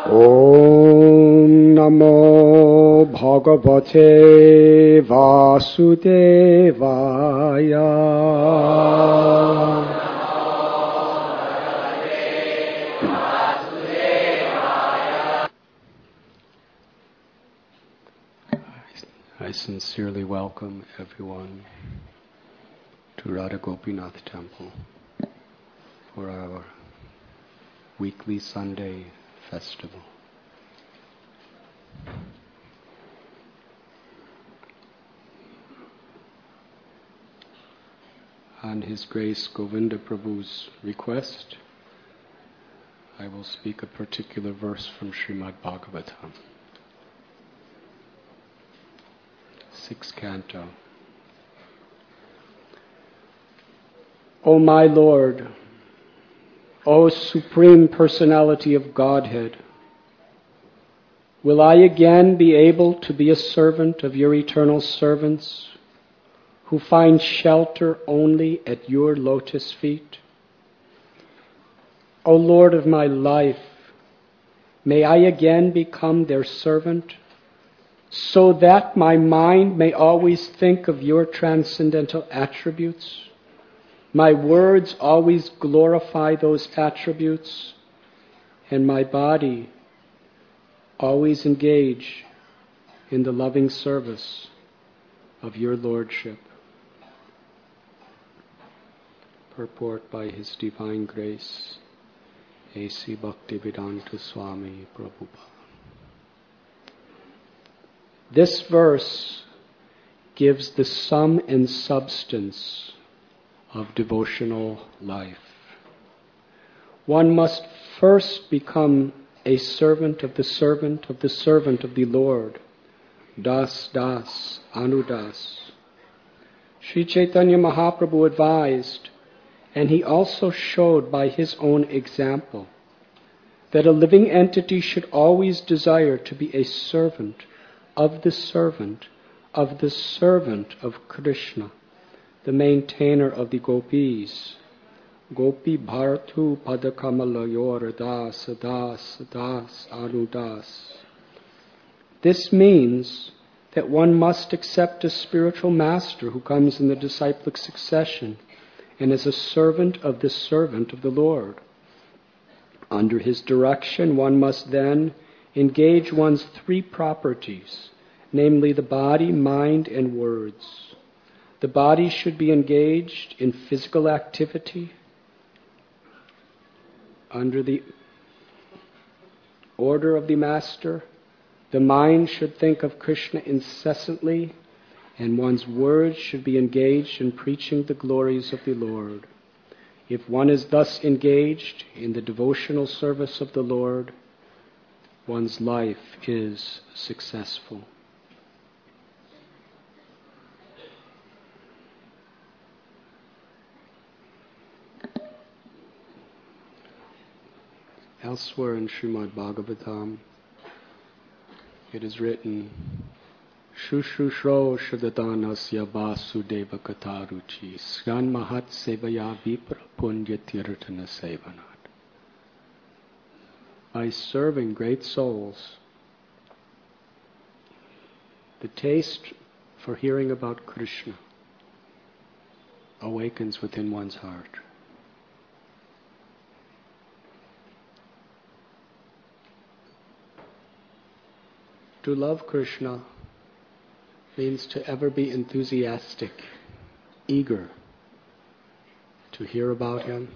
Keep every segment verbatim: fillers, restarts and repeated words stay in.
Om Namo Bhagavate Vasudevaya. I sincerely welcome everyone to Radha Gopinath Temple for our weekly Sunday festival. On His Grace Govinda Prabhu's request, I will speak a particular verse from Srimad Bhagavatam, sixth canto. O my Lord, O Supreme Personality of Godhead, will I again be able to be a servant of your eternal servants who find shelter only at your lotus feet? O Lord of my life, may I again become their servant so that my mind may always think of your transcendental attributes, my words always glorify those attributes, and my body always engage in the loving service of your Lordship. Purport by His Divine Grace, A C Bhaktivedanta Swami Prabhupada. This verse gives the sum and substance of devotional life. One must first become a servant of the servant of the servant of the Lord. Das, das, anudas. Sri Chaitanya Mahaprabhu advised, and he also showed by his own example, that a living entity should always desire to be a servant of the servant of the servant of Krishna, the maintainer of the gopis. Gopi bharatu padakamalayor das das das anudas. This means that one must accept a spiritual master who comes in the disciplic succession and is a servant of the servant of the Lord. Under his direction, one must then engage one's three properties, namely the body, mind, and words. The body should be engaged in physical activity under the order of the Master. The mind should think of Krishna incessantly, and one's words should be engaged in preaching the glories of the Lord. If one is thus engaged in the devotional service of the Lord, one's life is successful. Elsewhere in Srimad Bhagavatam, it is written, Shushushro Shadadanasya Vasudeva Kataruchi Syan Mahat Sevaya Vipra Punya Tirtana Sevanat. By serving great souls, the taste for hearing about Krishna awakens within one's heart. To love Krishna means to ever be enthusiastic, eager to hear about Him,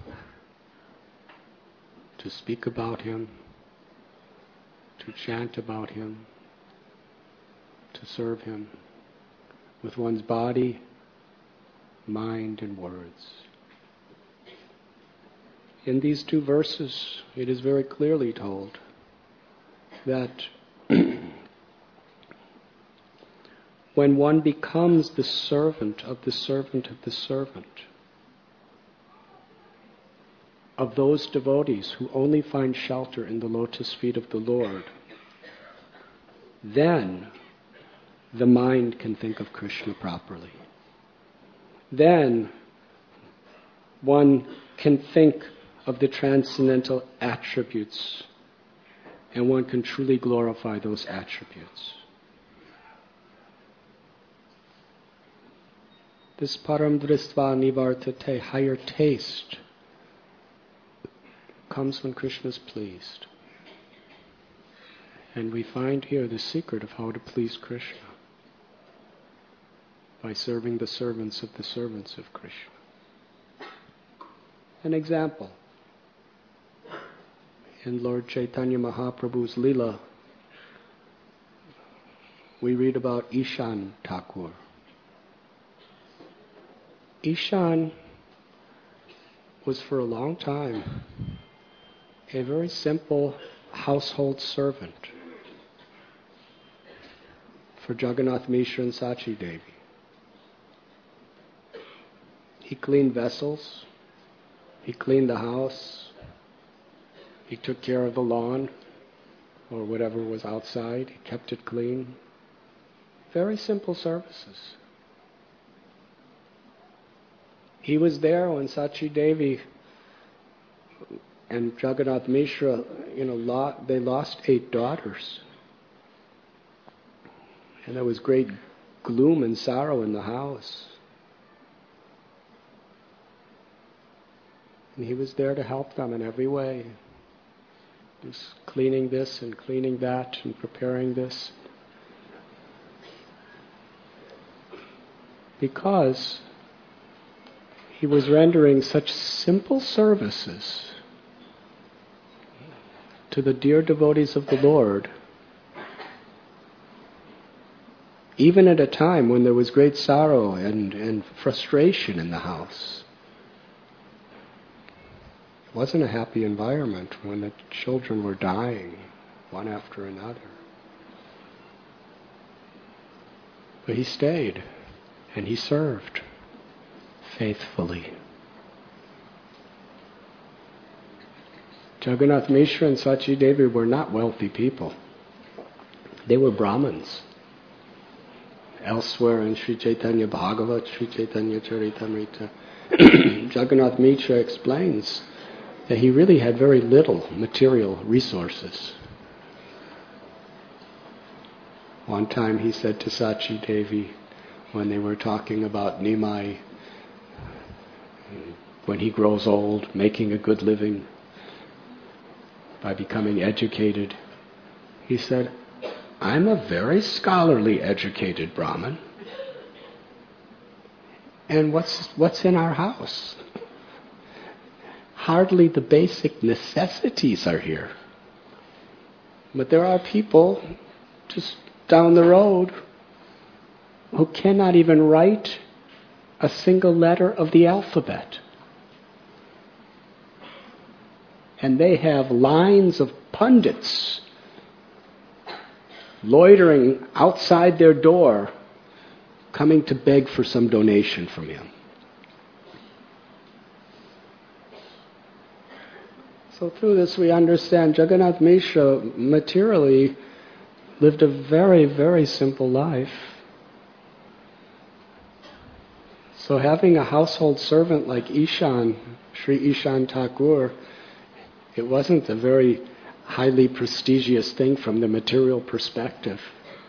to speak about Him, to chant about Him, to serve Him with one's body, mind, and words. In these two verses, it is very clearly told that when one becomes the servant of the servant of the servant, of those devotees who only find shelter in the lotus feet of the Lord, then the mind can think of Krishna properly. Then one can think of the transcendental attributes and one can truly glorify those attributes. This param dristva nivartate, higher taste, comes when Krishna is pleased. And we find here the secret of how to please Krishna, by serving the servants of the servants of Krishna. An example. In Lord Chaitanya Mahaprabhu's Leela, we read about Ishan Thakur. Ishan was for a long time a very simple household servant for Jagannath Mishra and Sachi Devi. He cleaned vessels, he cleaned the house, he took care of the lawn or whatever was outside, he kept it clean. Very simple services. He was there when Sachi Devi and Jagannath Mishra, you know, lo- they lost eight daughters. And there was great gloom and sorrow in the house. And he was there to help them in every way. He was cleaning this and cleaning that and preparing this. Because he was rendering such simple services to the dear devotees of the Lord, even at a time when there was great sorrow and, and frustration in the house. It wasn't a happy environment when the children were dying, one after another. But he stayed, and he served faithfully. Jagannath Mishra and Sachi Devi were not wealthy people. They were Brahmins. Elsewhere in Sri Chaitanya Bhagavat, Sri Chaitanya Charitamrita, Jagannath Mishra explains that he really had very little material resources. One time he said to Sachi Devi, when they were talking about Nimai, when he grows old, making a good living by becoming educated, he said, I'm a very scholarly educated Brahmin. And what's what's in our house? Hardly the basic necessities are here. But there are people just down the road who cannot even write a single letter of the alphabet. And they have lines of pundits loitering outside their door, coming to beg for some donation from him. So through this we understand Jagannath Mishra materially lived a very, very simple life. So having a household servant like Ishan, Sri Ishan Thakur, it wasn't a very highly prestigious thing from the material perspective.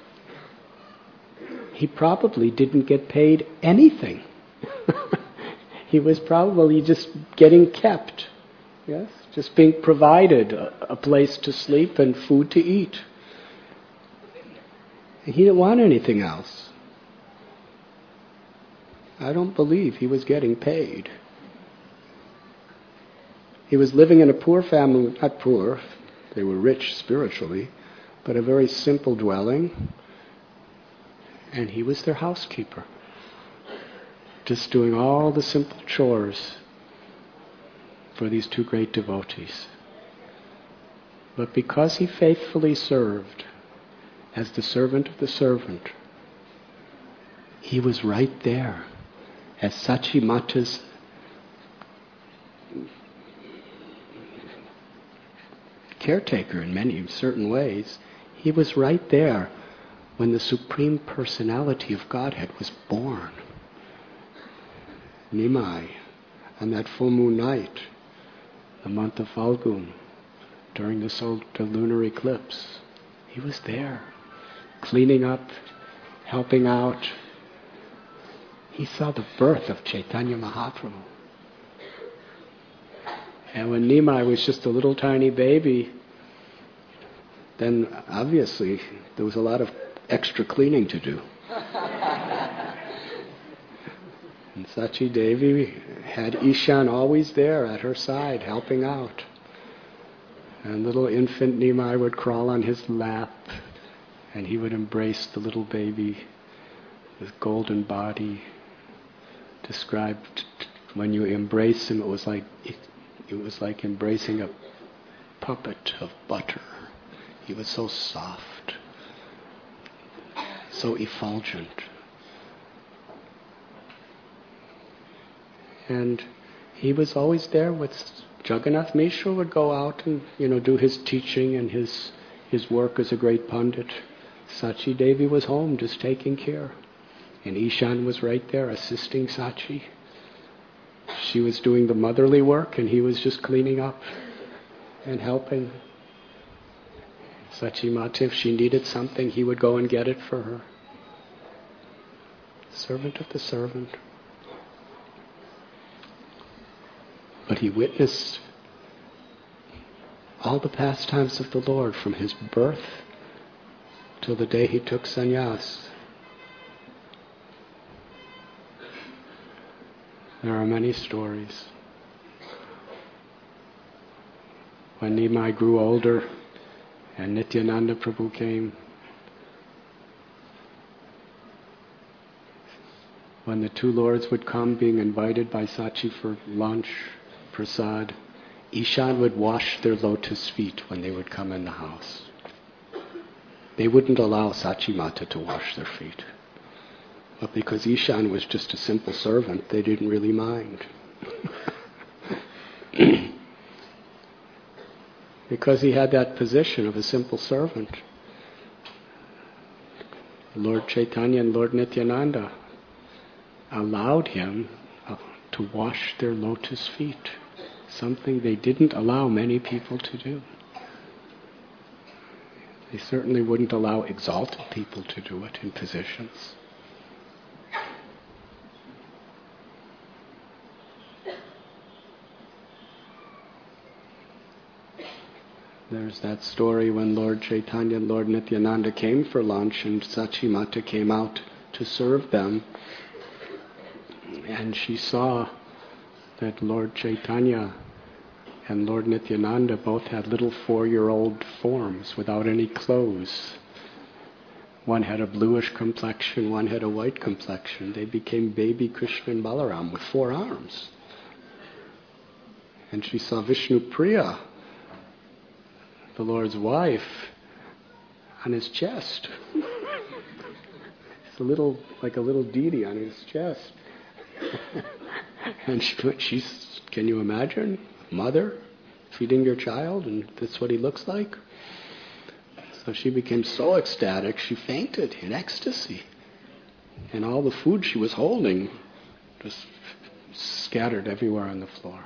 He probably didn't get paid anything. He was probably just getting kept, yes, just being provided a, a place to sleep and food to eat. And he didn't want anything else. I don't believe he was getting paid. He was living in a poor family, not poor, they were rich spiritually, but a very simple dwelling, and he was their housekeeper, just doing all the simple chores for these two great devotees. But because he faithfully served as the servant of the servant, he was right there as Sachi Mata's caretaker in many certain ways. He was right there when the Supreme Personality of Godhead was born. Nimai, on that full moon night, the month of Falgun, during the, sol- the lunar eclipse. He was there, cleaning up, helping out. He saw the birth of Chaitanya Mahaprabhu. And when Nimai was just a little tiny baby, then obviously there was a lot of extra cleaning to do. And Sachi Devi had Ishan always there at her side, helping out. And little infant Nimai would crawl on his lap, and he would embrace the little baby, his golden body. Described when you embrace him, it was like it, it was like embracing a puppet of butter. He was so soft, so effulgent. And he was always there with Jagannath Mishra would go out and, you know, do his teaching and his his work as a great pundit. Sachi Devi was home just taking care. And Ishan was right there assisting Sachi. She was doing the motherly work and he was just cleaning up and helping. Sachi Mata, if she needed something, he would go and get it for her. Servant of the servant. But he witnessed all the pastimes of the Lord from his birth till the day he took sannyas. There are many stories. When Nimai grew older and Nityananda Prabhu came, when the two lords would come being invited by Sachi for lunch, prasad, Ishan would wash their lotus feet when they would come in the house. They wouldn't allow Sachi Mata to wash their feet. But because Ishan was just a simple servant, they didn't really mind. Because he had that position of a simple servant. Lord Chaitanya and Lord Nityananda allowed him uh, to wash their lotus feet, something they didn't allow many people to do. They certainly wouldn't allow exalted people to do it in positions. There's that story when Lord Chaitanya and Lord Nityananda came for lunch and Sachi Mata came out to serve them. And she saw that Lord Chaitanya and Lord Nityananda both had little four-year-old forms without any clothes. One had a bluish complexion, one had a white complexion. They became baby Krishna and Balaram with four arms. And she saw Vishnu Priya, the Lord's wife, on his chest. It's a little, like a little deity on his chest. And she, she's, can you imagine? Mother feeding your child, and that's what he looks like? So she became so ecstatic, she fainted in ecstasy. And all the food she was holding just scattered everywhere on the floor.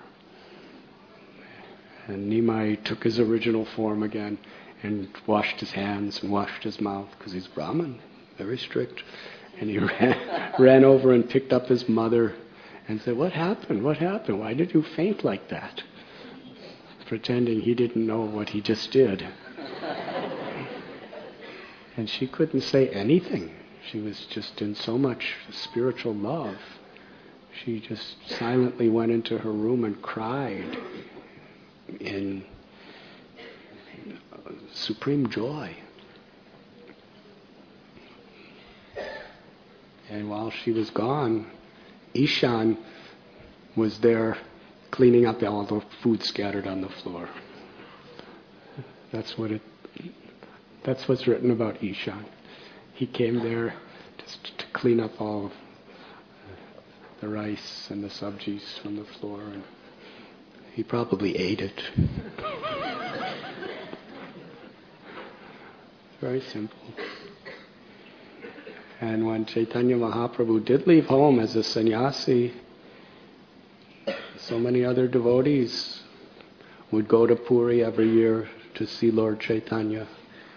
And Nimai took his original form again and washed his hands and washed his mouth, because he's Brahmin, very strict. And he ran, ran over and picked up his mother and said, "What happened? What happened? Why did you faint like that?" Pretending he didn't know what he just did. And she couldn't say anything. She was just in so much spiritual love. She just silently went into her room and cried in supreme joy. And while she was gone, Ishan was there cleaning up all the food scattered on the floor. That's what it. That's what's written about Ishan. He came there just to clean up all the rice and the sabjis from the floor, and he probably ate it. Very simple. And when Chaitanya Mahaprabhu did leave home as a sannyasi, so many other devotees would go to Puri every year to see Lord Chaitanya.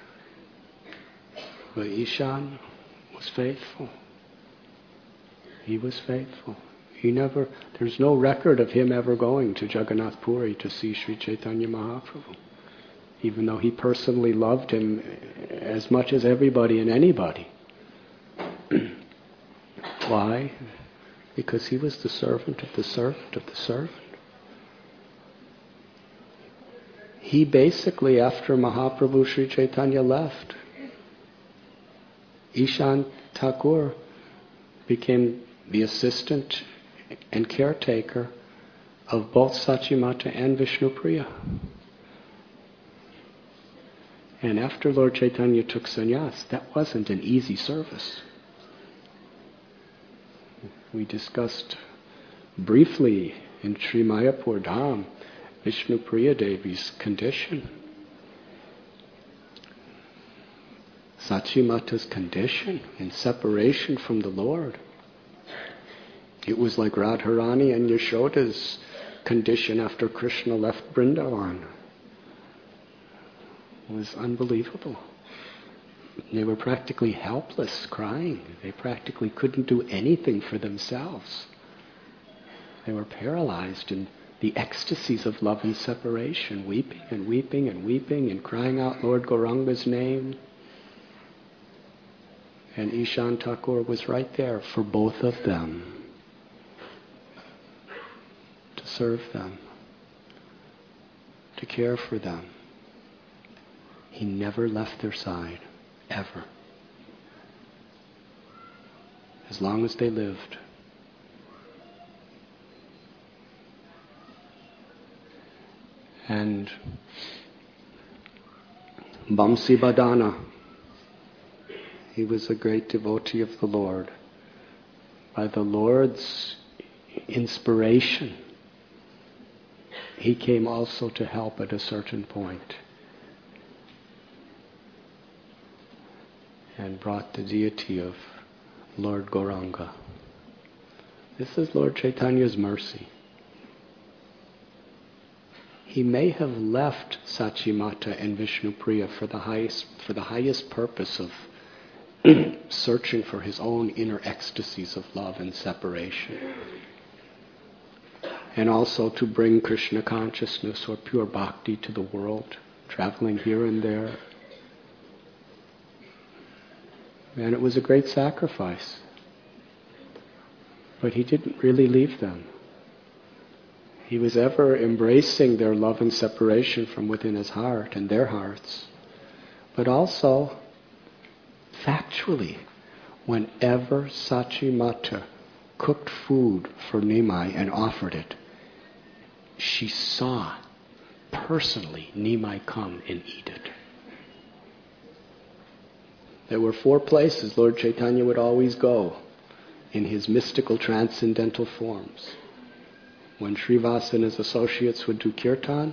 But Ishan was faithful. He was faithful. He never, there's no record of him ever going to Jagannath Puri to see Sri Chaitanya Mahaprabhu. Even though he personally loved him as much as everybody and anybody. Why? Because he was the servant of the servant of the servant. He basically, after Mahaprabhu Sri Chaitanya left, Ishan Thakur became the assistant and caretaker of both Sachimata and Vishnupriya. And after Lord Chaitanya took sannyas, that wasn't an easy service. We discussed briefly in Sri Mayapur Dham Vishnupriya Devi's condition. Sachimata's condition in separation from the Lord. It was like Radharani and Yashoda's condition after Krishna left Vrindavan. It was unbelievable. They were practically helpless, crying. They practically couldn't do anything for themselves. They were paralyzed in the ecstasies of love and separation, weeping and weeping and weeping and crying out Lord Gauranga's name. And Ishan Thakur was right there for both of them, to serve them, to care for them. He never left their side, ever. As long as they lived. And Bamsi Badana, he was a great devotee of the Lord. By the Lord's inspiration, he came also to help at a certain point and brought the deity of Lord Gauranga. This is Lord Chaitanya's mercy. He may have left Sachimata and Vishnupriya for the highest, for the highest purpose of searching for his own inner ecstasies of love and separation. And also to bring Krishna consciousness or pure bhakti to the world, traveling here and there. And it was a great sacrifice. But he didn't really leave them. He was ever embracing their love and separation from within his heart and their hearts. But also, factually, whenever Sachimata cooked food for Nimai and offered it, she saw personally Nimai come and eat it. There were four places Lord Chaitanya would always go in his mystical transcendental forms. When Srivasa and his associates would do kirtan,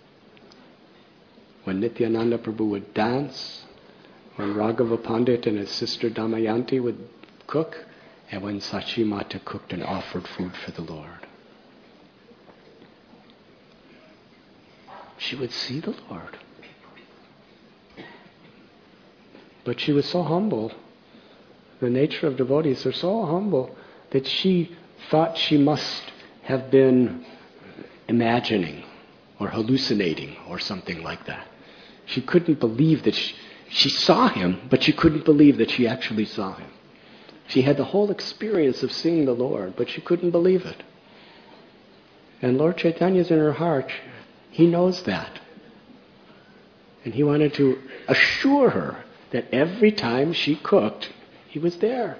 when Nityananda Prabhu would dance, when Raghava Pandit and his sister Damayanti would cook, and when Sachimata cooked and offered food for the Lord. She would see the Lord. But she was so humble. The nature of devotees are so humble that she thought she must have been imagining or hallucinating or something like that. She couldn't believe that she, she saw him, but she couldn't believe that she actually saw him. She had the whole experience of seeing the Lord, but she couldn't believe it. And Lord Chaitanya's in her heart. He knows that. And he wanted to assure her that every time she cooked, he was there.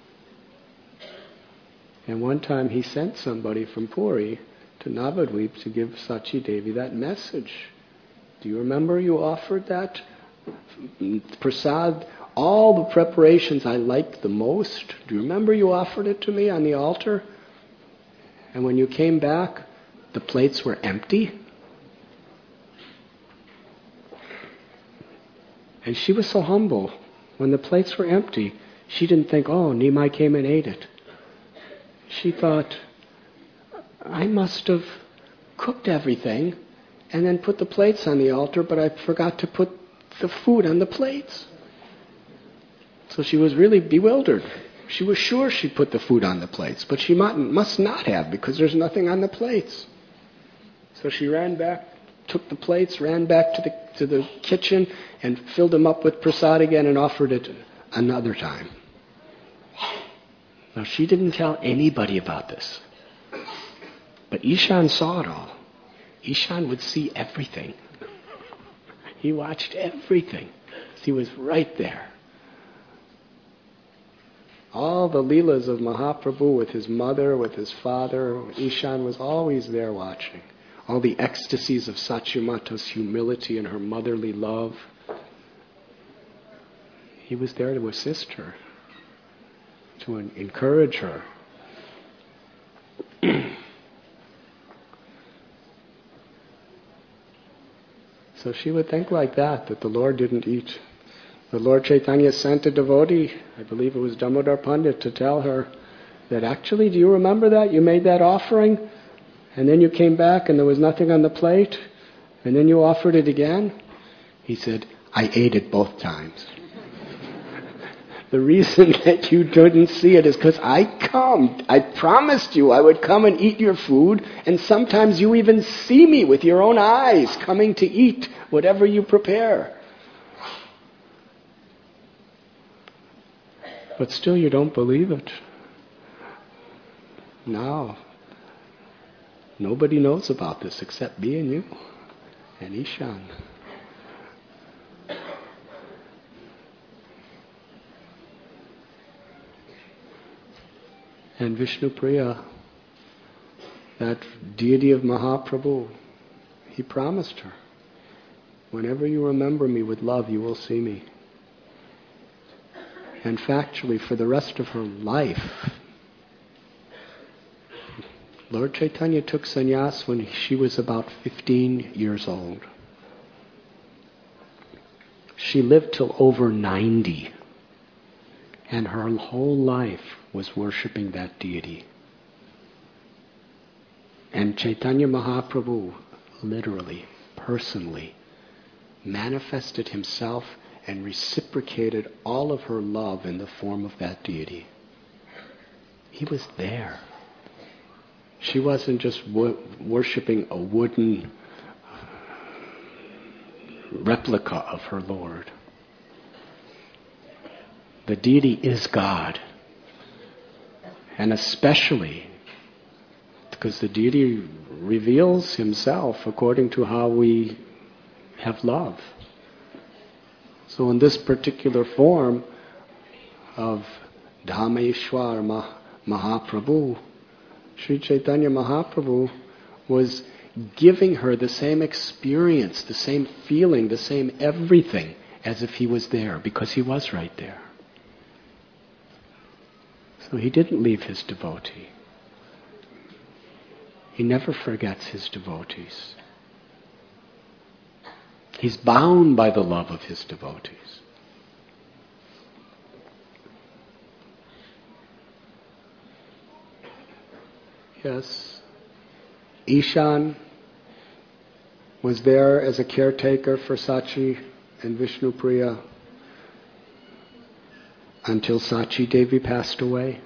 And one time he sent somebody from Puri to Navadvip to give Sachi Devi that message. Do you remember you offered that prasad? All the preparations I liked the most. Do you remember you offered it to me on the altar? And when you came back, the plates were empty. And she was so humble. When the plates were empty, she didn't think, oh, Nimai came and ate it. She thought, I must have cooked everything and then put the plates on the altar, but I forgot to put the food on the plates. So she was really bewildered. She was sure she put the food on the plates, but she must not have, because there's nothing on the plates. So she ran back, took the plates, ran back to the to the kitchen, and filled them up with prasad again and offered it another time. Now she didn't tell anybody about this. But Ishan saw it all. Ishan would see everything. He watched everything. He was right there. All the leelas of Mahaprabhu with his mother, with his father, Ishan was always there watching. All the ecstasies of Sachimata's humility and her motherly love. He was there to assist her, to encourage her. So she would think like that, that the Lord didn't eat. The Lord Chaitanya sent a devotee, I believe it was Damodar Pandit, to tell her that actually, do you remember that? You made that offering, and then you came back and there was nothing on the plate, and then you offered it again? He said, I ate it both times. The reason that you didn't see it is because I come. I promised you I would come and eat your food, and sometimes you even see me with your own eyes coming to eat whatever you prepare. But still you don't believe it. No. Nobody knows about this except me and you and Ishan. And Vishnupriya, that deity of Mahaprabhu, he promised her, whenever you remember me with love, you will see me. And factually, for the rest of her life, Lord Chaitanya took sannyas when she was about fifteen years old. She lived till over ninety. And her whole life was worshipping that deity. And Chaitanya Mahaprabhu, literally, personally, manifested himself and reciprocated all of her love in the form of that deity. He was there. She wasn't just wo- worshipping a wooden replica of her Lord. The deity is God. And especially because the deity reveals himself according to how we have love. So in this particular form of Dhammaishwar Mah- Mahaprabhu, Sri Chaitanya Mahaprabhu was giving her the same experience, the same feeling, the same everything as if he was there, because he was right there. So he didn't leave his devotee. He never forgets his devotees. He's bound by the love of his devotees. Yes, Ishan was there as a caretaker for Sachi and Vishnupriya until Sachi Devi passed away.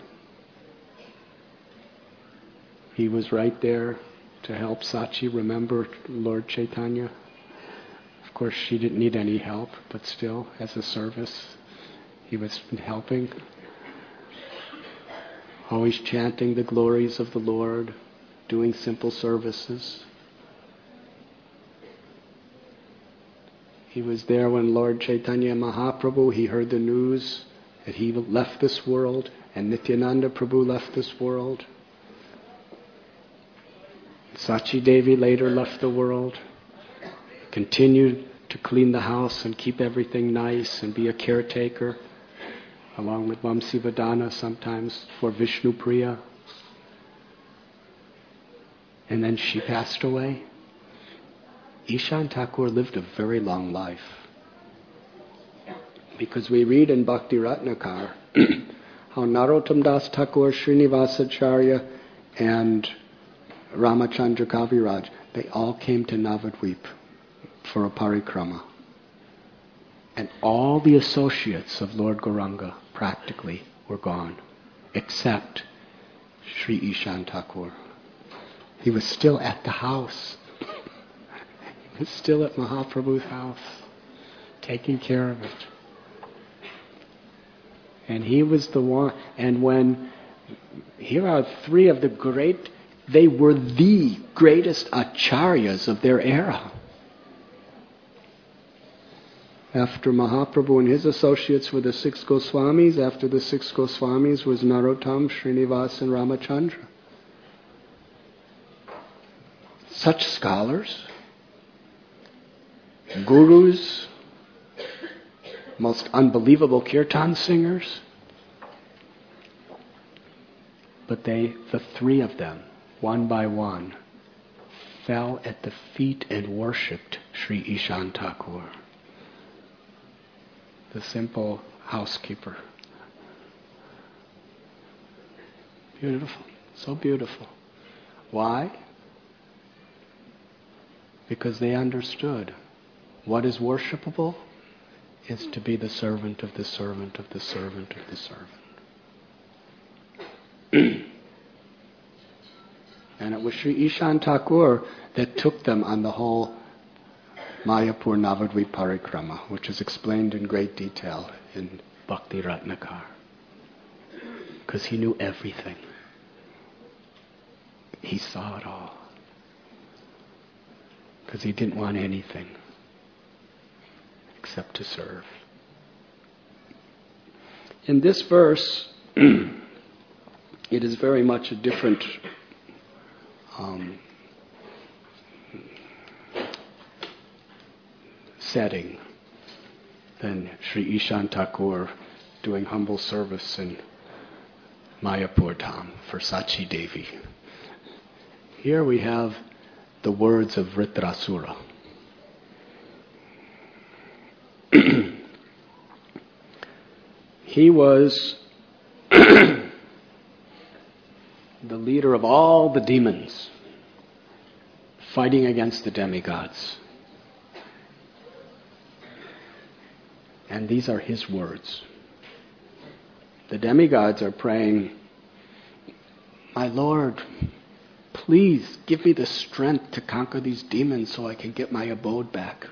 He was right there to help Sachi remember Lord Chaitanya. Of course, she didn't need any help, but still, as a service, he was helping. Always chanting the glories of the Lord, doing simple services. He was there when Lord Chaitanya Mahaprabhu, he heard the news that he left this world, and Nityananda Prabhu left this world. Sachi Devi later left the world, continued to clean the house and keep everything nice and be a caretaker, along with Vamsivadana sometimes for Vishnupriya. And then she passed away. Ishan Thakur lived a very long life. Because we read in Bhakti Ratnakar how Narottam Das Thakur, Srinivasacharya, and Ramachandra Kaviraj, they all came to Navadvip for a parikrama. And all the associates of Lord Gauranga practically were gone, except Sri Ishan Thakur. He was still at the house. He was still at Mahaprabhu's house, taking care of it. And he was the one, and when, here are three of the great, they were the greatest acharyas of their era. After Mahaprabhu and his associates were the six Goswamis. After the six Goswamis was Narottam, Srinivas and Ramachandra. Such scholars, gurus, most unbelievable kirtan singers. But they, the three of them, one by one, fell at the feet and worshipped Sri Ishan Thakur, the simple housekeeper. Beautiful, so beautiful. Why? Because they understood what is worshipable is to be the servant of the servant of the servant of the servant. And it was Sri Ishan Thakur that took them on the whole Mayapur Navadvip Parikrama, which is explained in great detail in Bhakti Ratnakar. Because he knew everything. He saw it all. Because he didn't want anything except to serve. In this verse, it is very much a different um, setting than Sri Ishan Thakur doing humble service in Mayapur Dham for Sachi Devi. Here we have the words of Vritrasura. He was the leader of all the demons fighting against the demigods. And these are his words. The demigods are praying, "My Lord, please give me the strength to conquer these demons so I can get my abode back.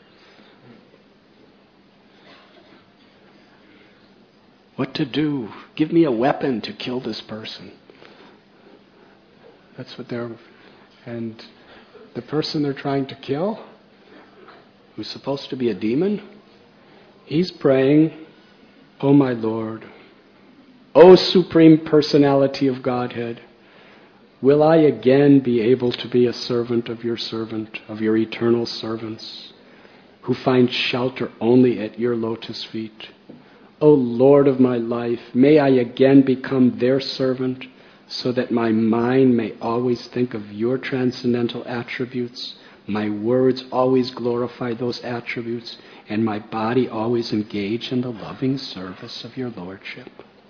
What to do? Give me a weapon to kill this person." That's what they're... And the person they're trying to kill, who's supposed to be a demon, he's praying, "Oh my Lord, O Supreme Personality of Godhead, will I again be able to be a servant of your servant, of your eternal servants, who find shelter only at your lotus feet? O Lord of my life, may I again become their servant, so that my mind may always think of your transcendental attributes, my words always glorify those attributes, and my body always engage in the loving service of your Lordship."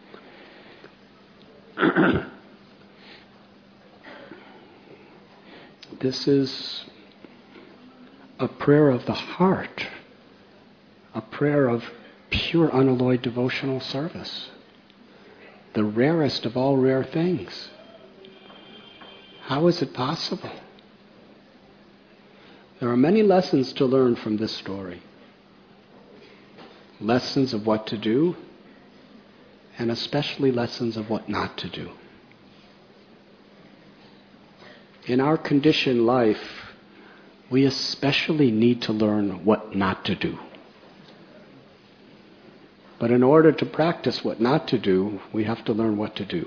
This is a prayer of the heart, a prayer of pure unalloyed devotional service, the rarest of all rare things. How is it possible? There are many lessons to learn from this story. Lessons of what to do, and especially lessons of what not to do. In our conditioned life, we especially need to learn what not to do. But in order to practice what not to do, we have to learn what to do.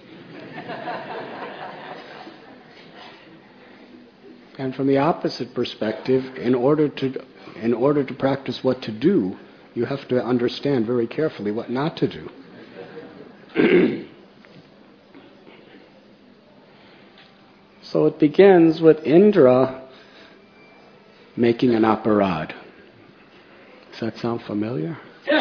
And from the opposite perspective, in order to in order to practice what to do, you have to understand very carefully what not to do. So it begins with Indra making an aparad. Does that sound familiar?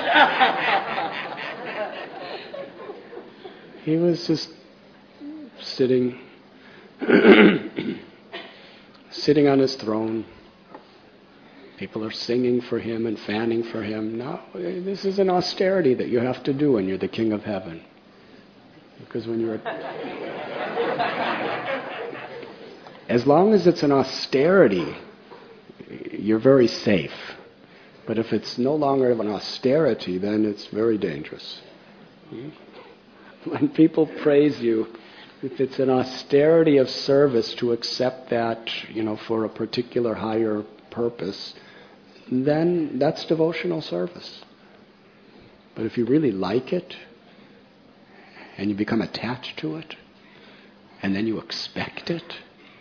He was just sitting sitting on his throne. People are singing for him and fanning for him. No, this is an austerity that you have to do when you're the king of heaven. Because when you're... As long as it's an austerity, you're very safe. But if it's no longer an austerity, then it's very dangerous. When people praise you, if it's an austerity of service to accept that, you know, for a particular higher purpose, then that's devotional service. But if you really like it, and you become attached to it, and then you expect it,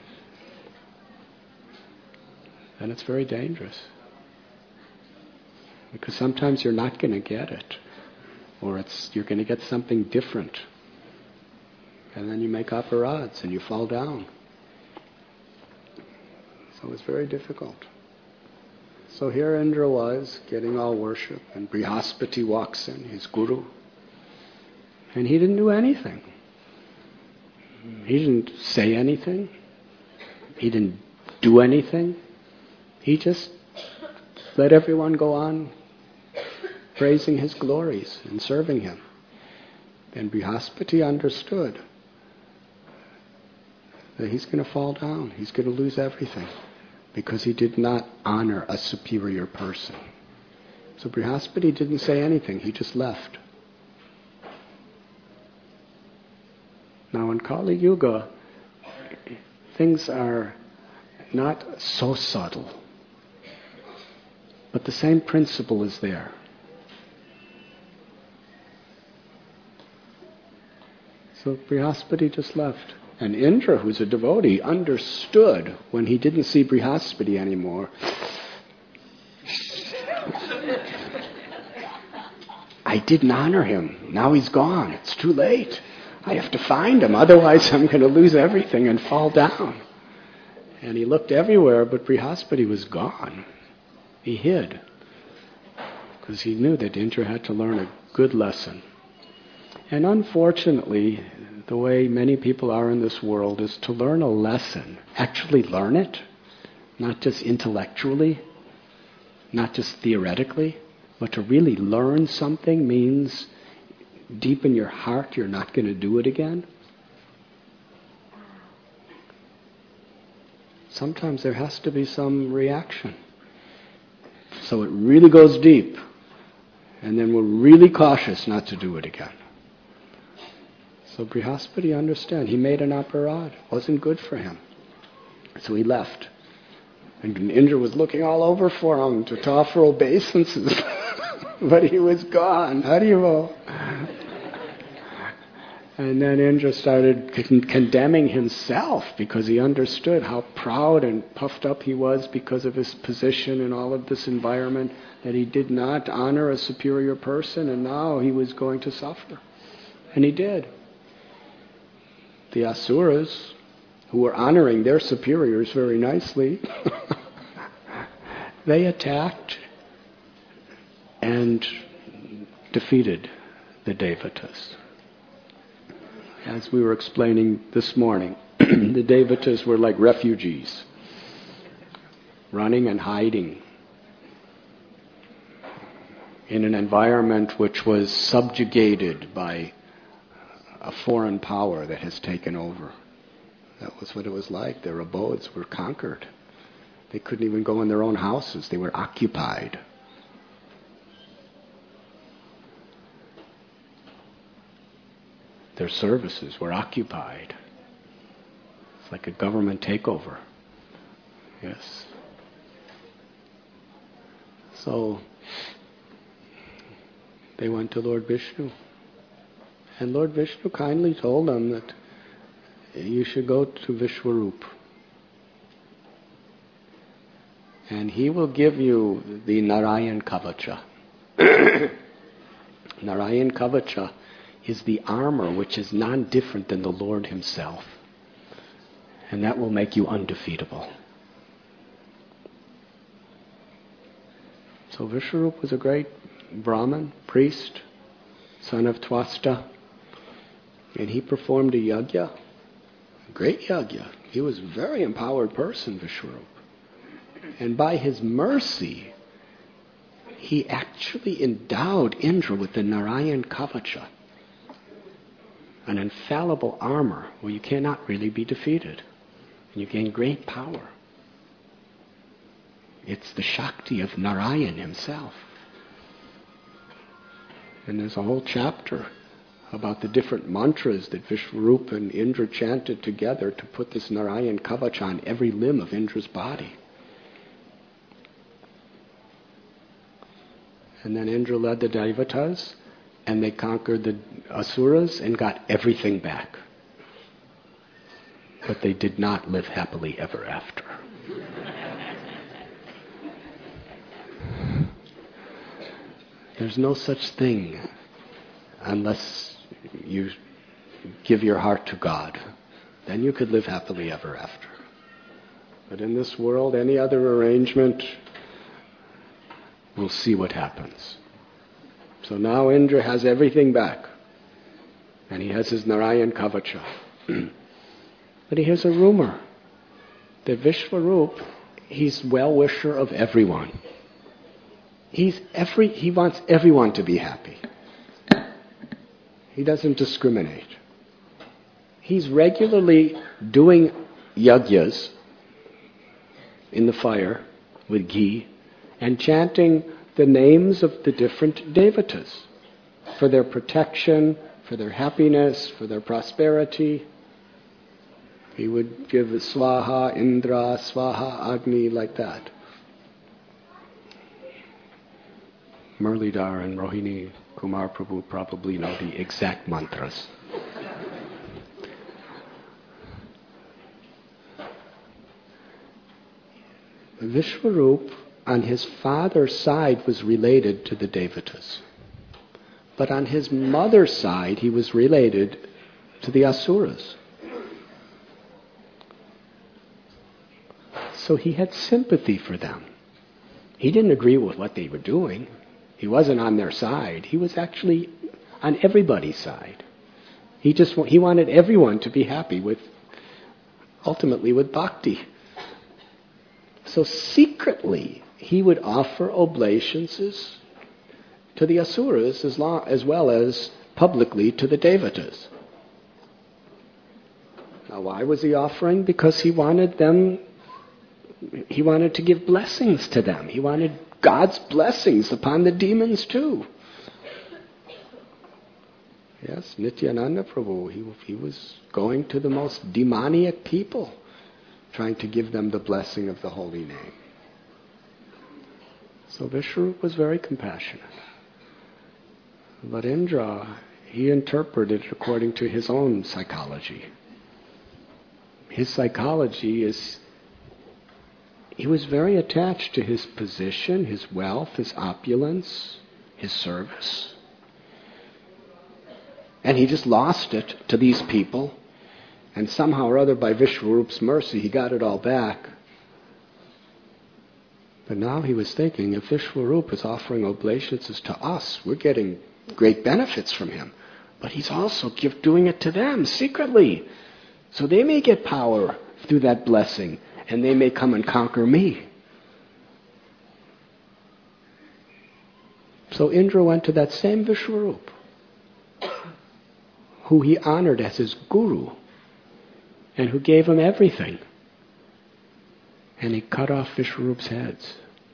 then it's very dangerous. Because sometimes you're not going to get it, or it's you're going to get something different. And then you make aparadhs and you fall down. So it's very difficult. So here Indra was, getting all worship, and Brihaspati walks in, his guru, and he didn't do anything. He didn't say anything. He didn't do anything. He just let everyone go on praising his glories and serving him. And Brihaspati understood that he's going to fall down. He's going to lose everything because he did not honor a superior person. So Brihaspati didn't say anything. He just left. Now in Kali Yuga, things are not so subtle. But the same principle is there. So Brihaspati just left. And Indra, who's a devotee, understood when he didn't see Brihaspati anymore. I didn't honor him. Now he's gone. It's too late. I have to find him. Otherwise I'm going to lose everything and fall down. And he looked everywhere, but Brihaspati was gone. He hid. Because he knew that Indra had to learn a good lesson. And unfortunately, the way many people are in this world is to learn a lesson. Actually learn it. Not just intellectually. Not just theoretically. But to really learn something means deep in your heart you're not going to do it again. Sometimes there has to be some reaction. So it really goes deep. And then we're really cautious not to do it again. So Brihaspati understood. He made an aparadh. It wasn't good for him. So he left. And Indra was looking all over for him to, to offer obeisances. But he was gone. Haribo. And then Indra started con- condemning himself because he understood how proud and puffed up he was because of his position in all of this environment, that he did not honor a superior person, and now he was going to suffer. And he did. The Asuras, who were honoring their superiors very nicely, they attacked and defeated the Devatas. As we were explaining this morning, the Devatas were like refugees, running and hiding in an environment which was subjugated by a foreign power that has taken over. That was what it was like. Their abodes were conquered. They couldn't even go in their own houses. They were occupied. Their services were occupied. It's like a government takeover. Yes. So they went to Lord Vishnu. And Lord Vishnu kindly told them that you should go to Vishwarup. And he will give you the Narayan Kavacha. Narayan Kavacha is the armor which is non-different than the Lord himself. And that will make you undefeatable. So Vishwarup was a great Brahmin, priest, son of Twasta. And he performed a yajna, a great yajna, He was a very empowered person, Vishwarupa. And by his mercy, he actually endowed Indra with the Narayan Kavacha, an infallible armor where you cannot really be defeated. And you gain great power. It's the Shakti of Narayan himself. And there's a whole chapter about the different mantras that Vishwarupa and Indra chanted together to put this Narayan Kavacha on every limb of Indra's body. And then Indra led the Devatas, and they conquered the Asuras and got everything back. But they did not live happily ever after. There's no such thing unless you give your heart to God. Then you could live happily ever after. But in this world, any other arrangement, we'll see what happens. So now Indra has everything back. And he has his Narayan Kavacha. But he hears a rumor that Vishwarupa, he's well-wisher of everyone. He's every, he wants everyone to be happy. He doesn't discriminate. He's regularly doing yagyas in the fire with ghee and chanting the names of the different devatas for their protection, for their happiness, for their prosperity. He would give Swaha, Indra, Swaha, Agni, like that. Murlidhar and Rohini Kumar Prabhu probably know the exact mantras. Vishwarupa, on his father's side, was related to the Devatas. But on his mother's side, he was related to the Asuras. So he had sympathy for them. He didn't agree with what they were doing. He wasn't on their side. He was actually on everybody's side. He just he wanted everyone to be happy with, ultimately with bhakti. So secretly, he would offer obeisances to the asuras as, long, as well as publicly to the devatas. Now, why was he offering? Because he wanted them, he wanted to give blessings to them. He wanted God's blessings upon the demons too. Yes, Nityananda Prabhu, he, he was going to the most demoniac people, trying to give them the blessing of the holy name. So Vishwarupa was very compassionate. But Indra, he interpreted it according to his own psychology. His psychology is, he was very attached to his position, his wealth, his opulence, his service. And he just lost it to these people. And somehow or other, by Vishwarupa's mercy, he got it all back. But now he was thinking, if Vishwarupa is offering obeisances to us, we're getting great benefits from him. But he's also give, doing it to them secretly. So they may get power through that blessing, and they may come and conquer me. So Indra went to that same Vishwarupa, who he honored as his guru, and who gave him everything. And he cut off Vishwarupa's heads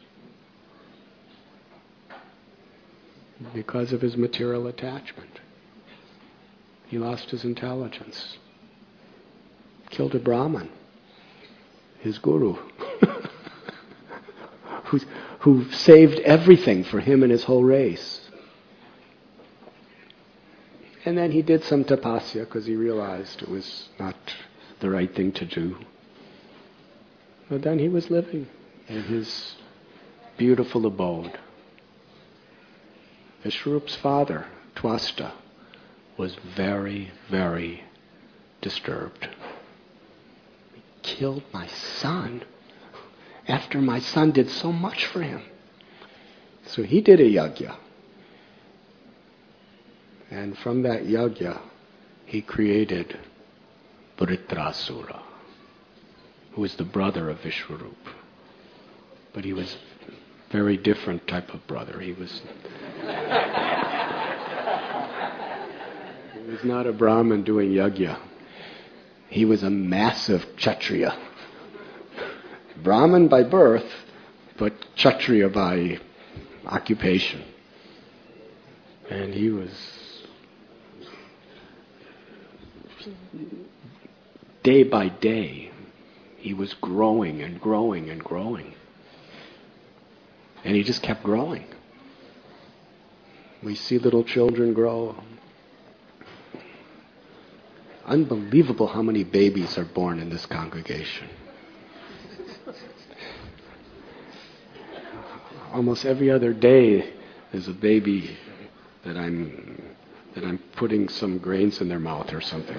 because of his material attachment. He lost his intelligence. Killed a Brahmin, his guru, who, who saved everything for him and his whole race. And then he did some tapasya because he realized it was not the right thing to do. But then he was living in his beautiful abode. Vishwarupa's father, Twasta, was very, very disturbed. He killed my son after my son did so much for him. So he did a yajna. And from that yajna, he created Vritrasura. who was the brother of Vishwarup. But he was a very different type of brother. He was he was not a Brahmin doing yajna. He was a massive Kshatriya. Brahmin by birth, but Kshatriya by occupation. And he was day by day, he was growing and growing and growing. And he just kept growing. We see little children grow. Unbelievable how many babies are born in this congregation. Almost every other day there's a baby that I'm that I'm putting some grains in their mouth or something.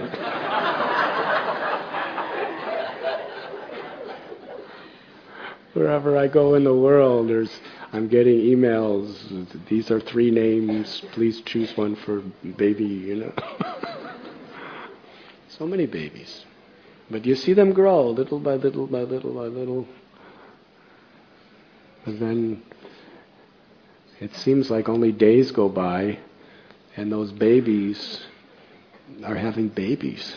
Wherever I go in the world, there's I'm getting emails. These are three names. Please choose one for baby. You know, so many babies, but you see them grow little by little by little by little, and then it seems like only days go by, and those babies are having babies.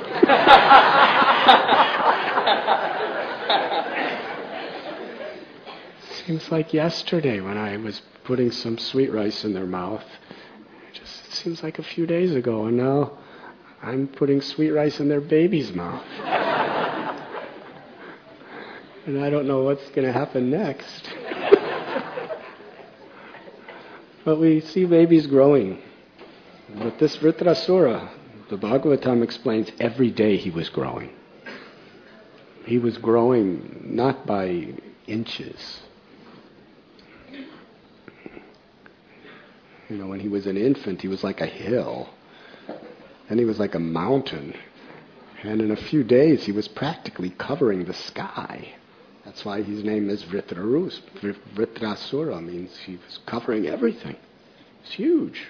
Seems like yesterday when I was putting some sweet rice in their mouth. It just it seems like a few days ago, and now I'm putting sweet rice in their baby's mouth. And I don't know what's going to happen next. But we see babies growing. But this Vritrasura, the Bhagavatam explains, every day he was growing. He was growing not by inches. You know, when he was an infant, he was like a hill. Then he was like a mountain. And in a few days, he was practically covering the sky. That's why his name is Vritrarus. Vritrasura means he was covering everything. It's huge.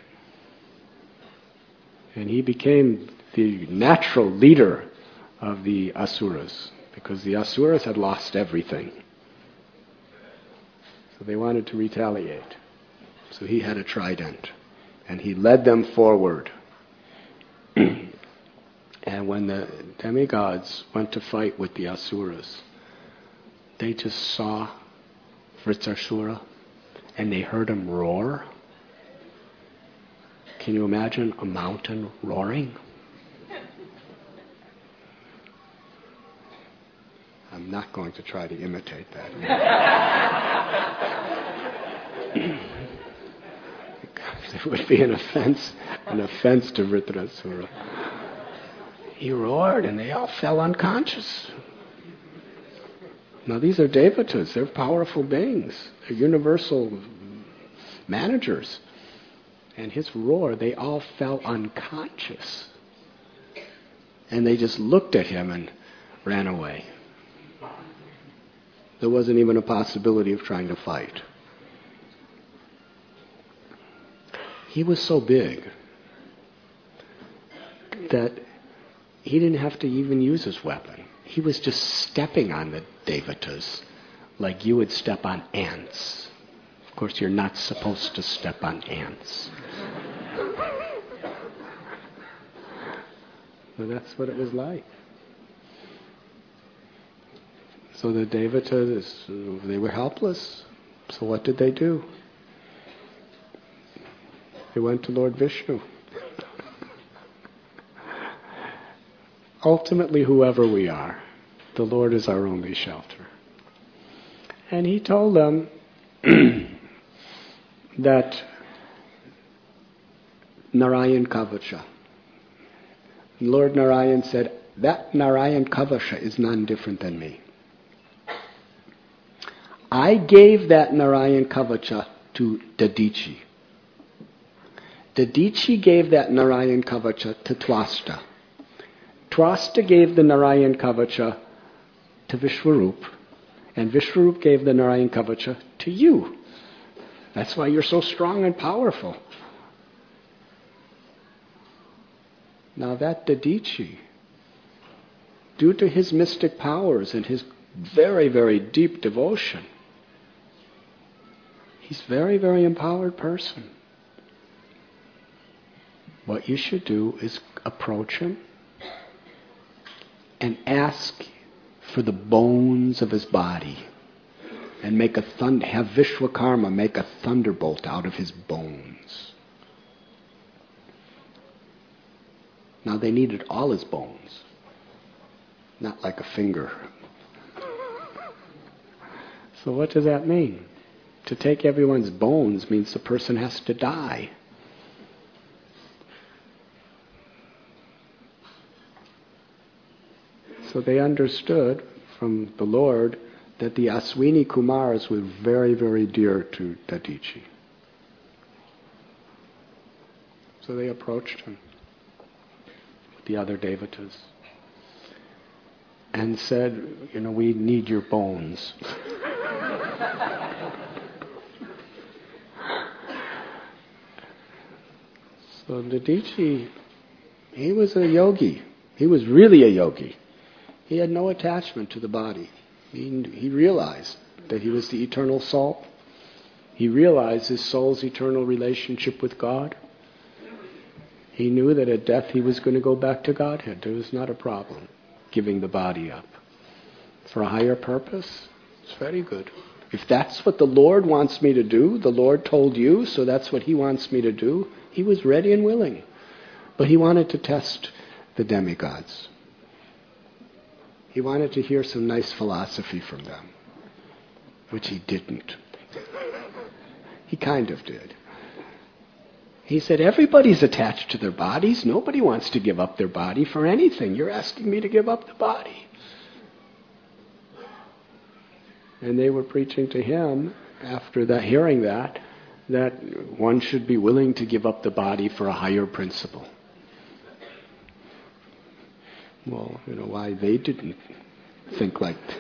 And he became the natural leader of the Asuras, because the Asuras had lost everything. So they wanted to retaliate. So he had a trident, and he led them forward. And when the demigods went to fight with the Asuras, they just saw Vritrasura, and they heard him roar. Can you imagine a mountain roaring? I'm not going to try to imitate that. It would be an offense, an offense to Vritrasura. He roared and they all fell unconscious. Now these are devatas, they're powerful beings, they're universal managers. And his roar, they all fell unconscious. And they just looked at him and ran away. There wasn't even a possibility of trying to fight. He was so big that he didn't have to even use his weapon. He was just stepping on the devatas like you would step on ants. Of course, you're not supposed to step on ants. But that's what it was like. So the devatas, they were helpless. So what did they do? They went to Lord Vishnu. Ultimately, whoever we are, the Lord is our only shelter. And he told them that Narayan Kavacha. Lord Narayan said, that Narayan Kavacha is none different than me. I gave that Narayan Kavacha to Dadichi. Dadichi gave that Narayan Kavacha to Twasta. Twasta gave the Narayan Kavacha to Vishwarup, and Vishwarup gave the Narayan Kavacha to you. That's why you're so strong and powerful. Now that Dadichi due to his mystic powers and his very, very deep devotion. He's a very, very empowered person. What you should do is approach him and ask for the bones of his body and make a thund- have Vishwakarma make a thunderbolt out of his bones. Now they needed all his bones, not like a finger. So what does that mean? To take everyone's bones means the person has to die. So they understood from the Lord that the Aswini Kumaras were very, very dear to Dadichi. So they approached him with the other devatas and said, you know, we need your bones. So Dadichi, he was a yogi. He was really a yogi. He had no attachment to the body. He, he realized that he was the eternal soul. He realized his soul's eternal relationship with God. He knew that at death he was going to go back to Godhead. There was not a problem giving the body up. For a higher purpose, it's very good. If that's what the Lord wants me to do, the Lord told you, so that's what he wants me to do, he was ready and willing. But he wanted to test the demigods. He wanted to hear some nice philosophy from them, which he didn't. He kind of did. He said, everybody's attached to their bodies. Nobody wants to give up their body for anything. You're asking me to give up the body. And they were preaching to him, after that, hearing that, that one should be willing to give up the body for a higher principle. Well, you know, why they didn't think like that.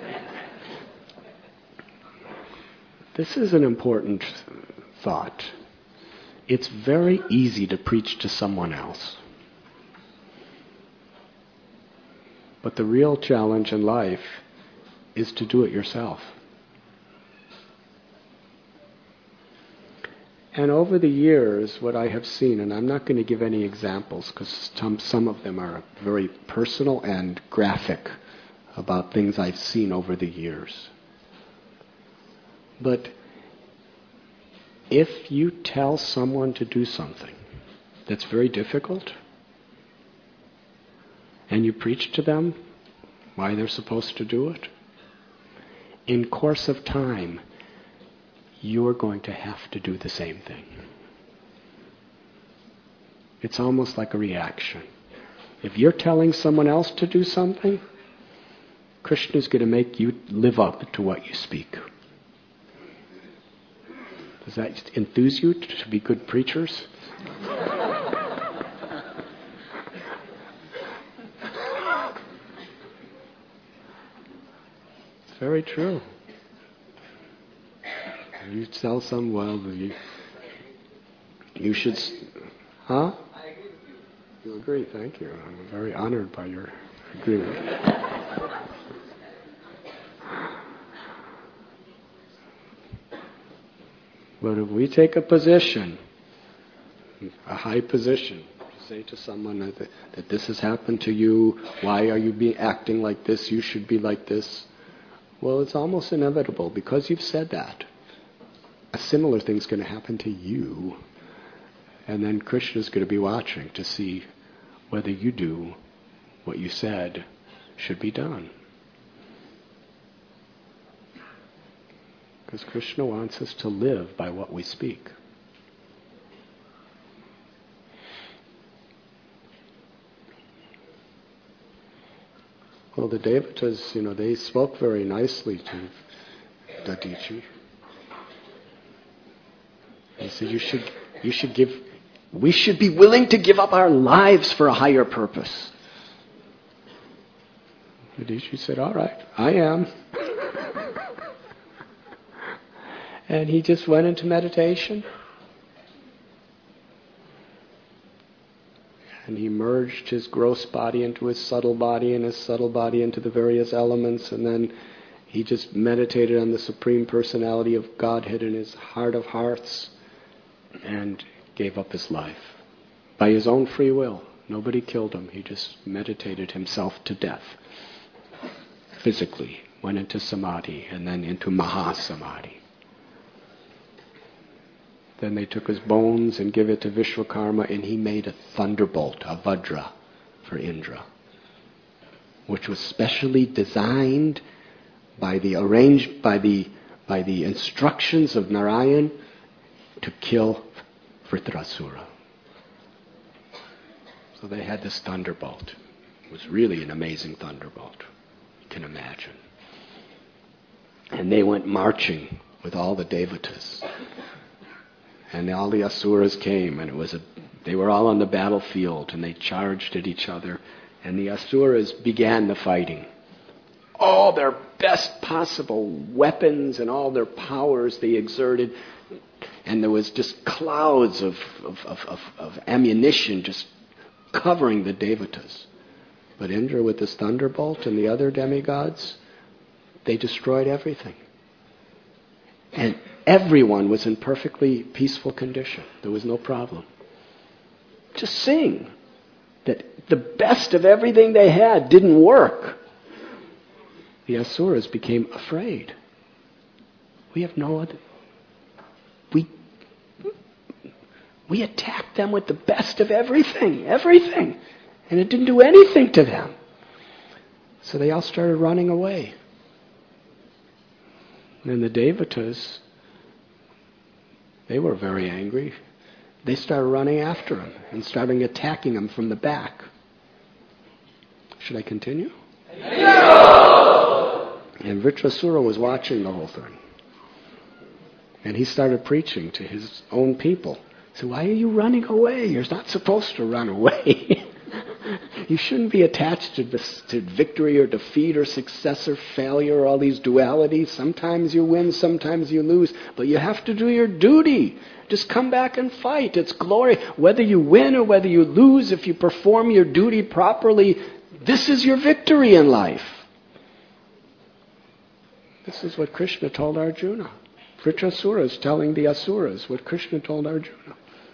This is an important thought. It's very easy to preach to someone else. But the real challenge in life is to do it yourself. And over the years, what I have seen, and I'm not going to give any examples because some, some of them are very personal and graphic about things I've seen over the years. But if you tell someone to do something that's very difficult, and you preach to them why they're supposed to do it, in course of time, you're going to have to do the same thing. It's almost like a reaction. If you're telling someone else to do something, Krishna's going to make you live up to what you speak. Does that enthuse you to be good preachers? It's very true. You tell some, well, you, you should, huh? I agree with you. You agree, thank you. I'm very honored by your agreement. But if we take a position, a high position, to say to someone that, that this has happened to you, why are you be acting like this, you should be like this, well, it's almost inevitable because you've said that. A similar thing's going to happen to you. And then Krishna's going to be watching to see whether you do what you said should be done. Because Krishna wants us to live by what we speak. Well, the devatas, you know, they spoke very nicely to Dadichi. He said, you should, you should give, we should be willing to give up our lives for a higher purpose. Dadichi said, all right, I am. And he just went into meditation. And he merged his gross body into his subtle body, and his subtle body into the various elements, and then he just meditated on the Supreme Personality of Godhead in his heart of hearts, and gave up his life. By his own free will. Nobody killed him. He just meditated himself to death. Physically. Went into samadhi, and then into mahasamadhi. Then they took his bones and gave it to Vishwakarma, and he made a thunderbolt, a vajra, for Indra, which was specially designed by the arranged by the by the instructions of Narayan to kill Vritrasura. So they had this thunderbolt. It was really an amazing thunderbolt. You can imagine. And they went marching with all the devatas. And all the asuras came, and it was a, they were all on the battlefield, and they charged at each other. And the asuras began the fighting. All their best possible weapons and all their powers they exerted. And there was just clouds of, of, of, of, of ammunition just covering the devatas. But Indra, with his thunderbolt, and the other demigods, they destroyed everything. And everyone was in perfectly peaceful condition. There was no problem. Just seeing that the best of everything they had didn't work, the asuras became afraid. We have no other... We, we attacked them with the best of everything, everything. And it didn't do anything to them. So they all started running away. And the devatas, they were very angry. They started running after him and started attacking him from the back. Should I continue? No! And Vritrasura was watching the whole thing. And he started preaching to his own people. So why are you running away? You're not supposed to run away. You shouldn't be attached to, this, to victory or defeat or success or failure or all these dualities. Sometimes you win, sometimes you lose. But you have to do your duty. Just come back and fight. It's glory. Whether you win or whether you lose, if you perform your duty properly, this is your victory in life. This is what Krishna told Arjuna. Vritrasura is telling the asuras what Krishna told Arjuna.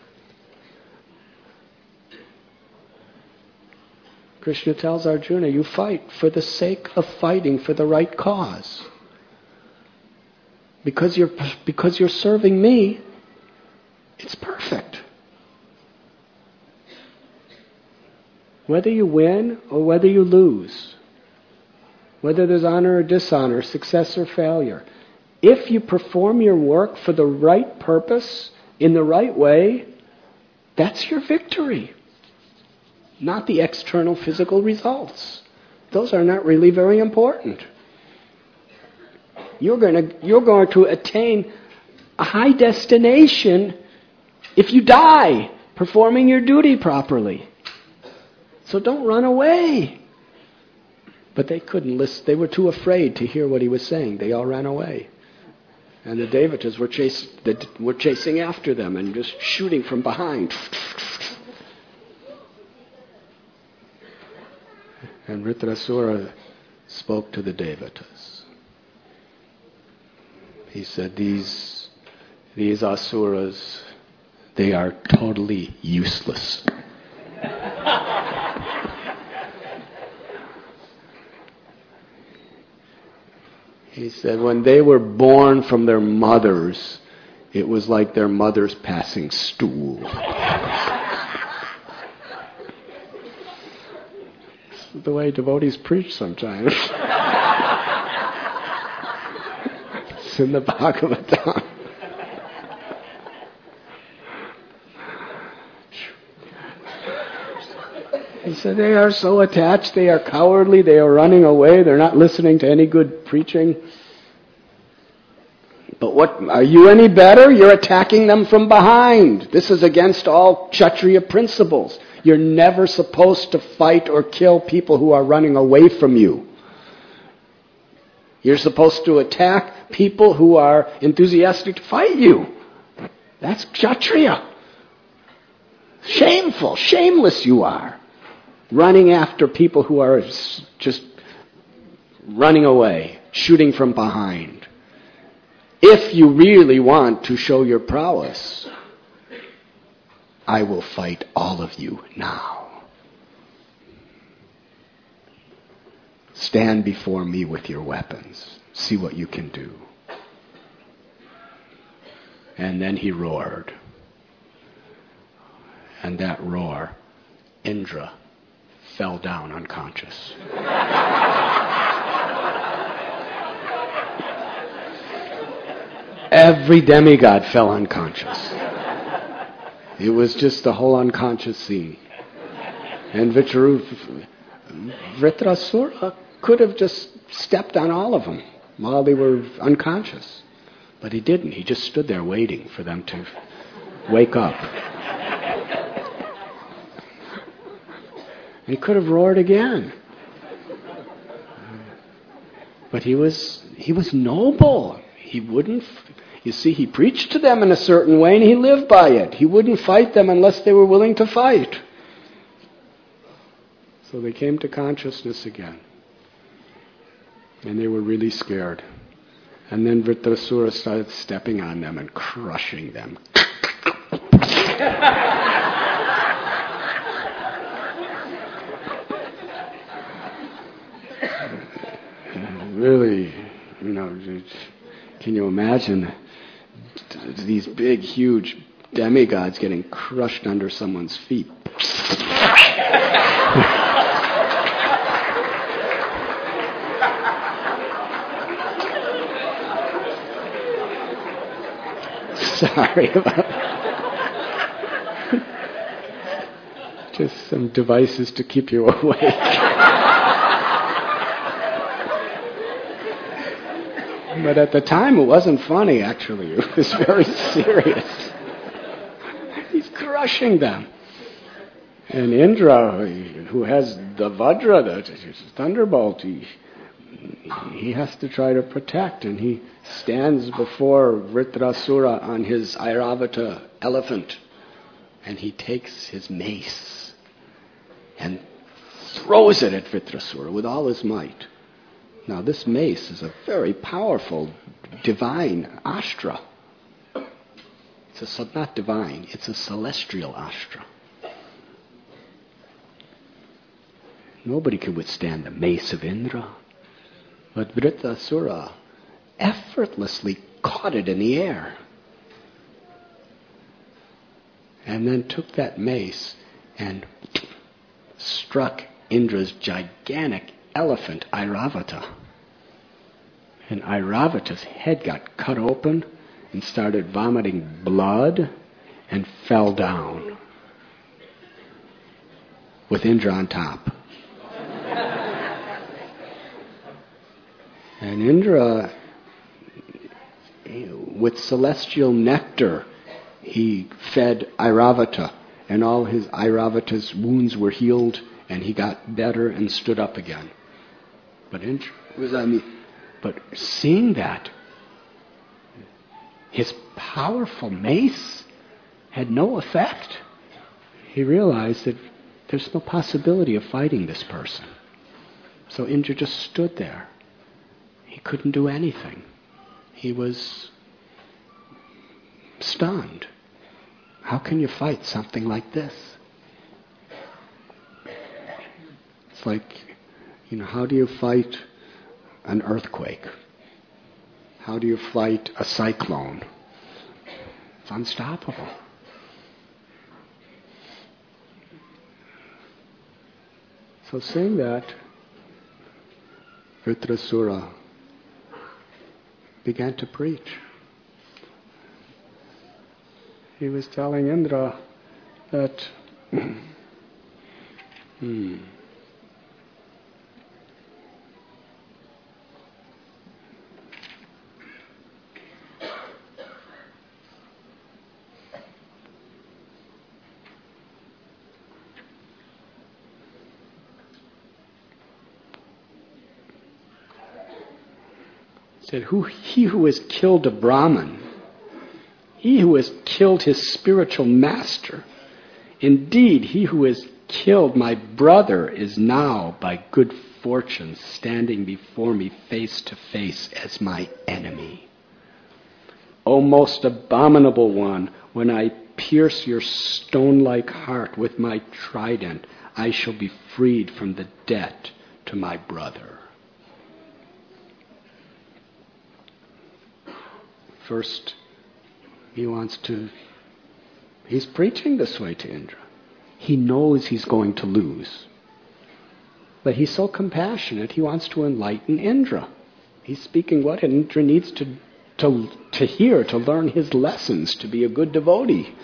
Krishna tells Arjuna, you fight for the sake of fighting for the right cause. Because you're, because you're serving me, it's perfect. Whether you win or whether you lose, whether there's honor or dishonor, success or failure, if you perform your work for the right purpose, in the right way, that's your victory. Not the external physical results. Those are not really very important. You're going to, you're going to attain a high destination if you die performing your duty properly. So don't run away. But they couldn't listen. They were too afraid to hear what he was saying. They all ran away. And the devatas were, chase, were chasing after them and just shooting from behind. And Vritrasura spoke to the devatas. He said, these, these asuras, they are totally useless. He said, when they were born from their mothers, it was like their mothers passing stool. The way devotees preach sometimes. It's in the Bhagavatam. He said they are so attached, they are cowardly, they are running away, they're not listening to any good preaching. But what, are you any better? You're attacking them from behind. This is against all Kshatriya principles. You're never supposed to fight or kill people who are running away from you. You're supposed to attack people who are enthusiastic to fight you. That's Kshatriya. Shameful, shameless you are. Running after people who are just running away, shooting from behind. If you really want to show your prowess, I will fight all of you now. Stand before me with your weapons. See what you can do. And then he roared. And that roar, Indra fell down unconscious. Every demigod fell unconscious. It was just the whole unconscious scene. And Vitraru, Vritrasura could have just stepped on all of them while they were unconscious. But he didn't. He just stood there waiting for them to wake up. He could have roared again. But he was he was noble. He wouldn't, you see, he preached to them in a certain way and he lived by it. He wouldn't fight them unless they were willing to fight. So they came to consciousness again. And they were really scared. And then Vritrasura started stepping on them and crushing them. Really, you know, can you imagine these big, huge demigods getting crushed under someone's feet? Sorry about just some devices to keep you awake. But at the time it wasn't funny, actually. It was very serious. He's crushing them. And Indra, who has the Vajra, the thunderbolt, he, he has to try to protect. And he stands before Vritrasura on his Airavata elephant. And he takes his mace and throws it at Vritrasura with all his might. Now this mace is a very powerful, divine astra. It's a, not divine, it's a celestial astra. Nobody could withstand the mace of Indra. But Vritrasura effortlessly caught it in the air. And then took that mace and struck Indra's gigantic elephant, Airavata. And Airavata's head got cut open and started vomiting blood and fell down with Indra on top. And Indra, with celestial nectar, he fed Airavata, and all his Airavata's wounds were healed, and he got better and stood up again. But Indra was, I mean, but seeing that, his powerful mace had no effect. He realized that there's no possibility of fighting this person. So Indra just stood there. He couldn't do anything. He was stunned. How can you fight something like this? It's like, you know, how do you fight an earthquake? How do you fight a cyclone? It's unstoppable. So saying that, Vritrasura began to preach. He was telling Indra that hmm, said, who, he who has killed a Brahmin, he who has killed his spiritual master, Indeed, he who has killed my brother is now, by good fortune, standing before me face to face as my enemy. O most abominable one, when I pierce your stone-like heart with my trident, I shall be freed from the debt to my brother. First, he wants to, he's preaching this way to Indra. He knows he's going to lose. But he's so compassionate, he wants to enlighten Indra. He's speaking what Indra needs to, to, to hear, to learn his lessons, to be a good devotee.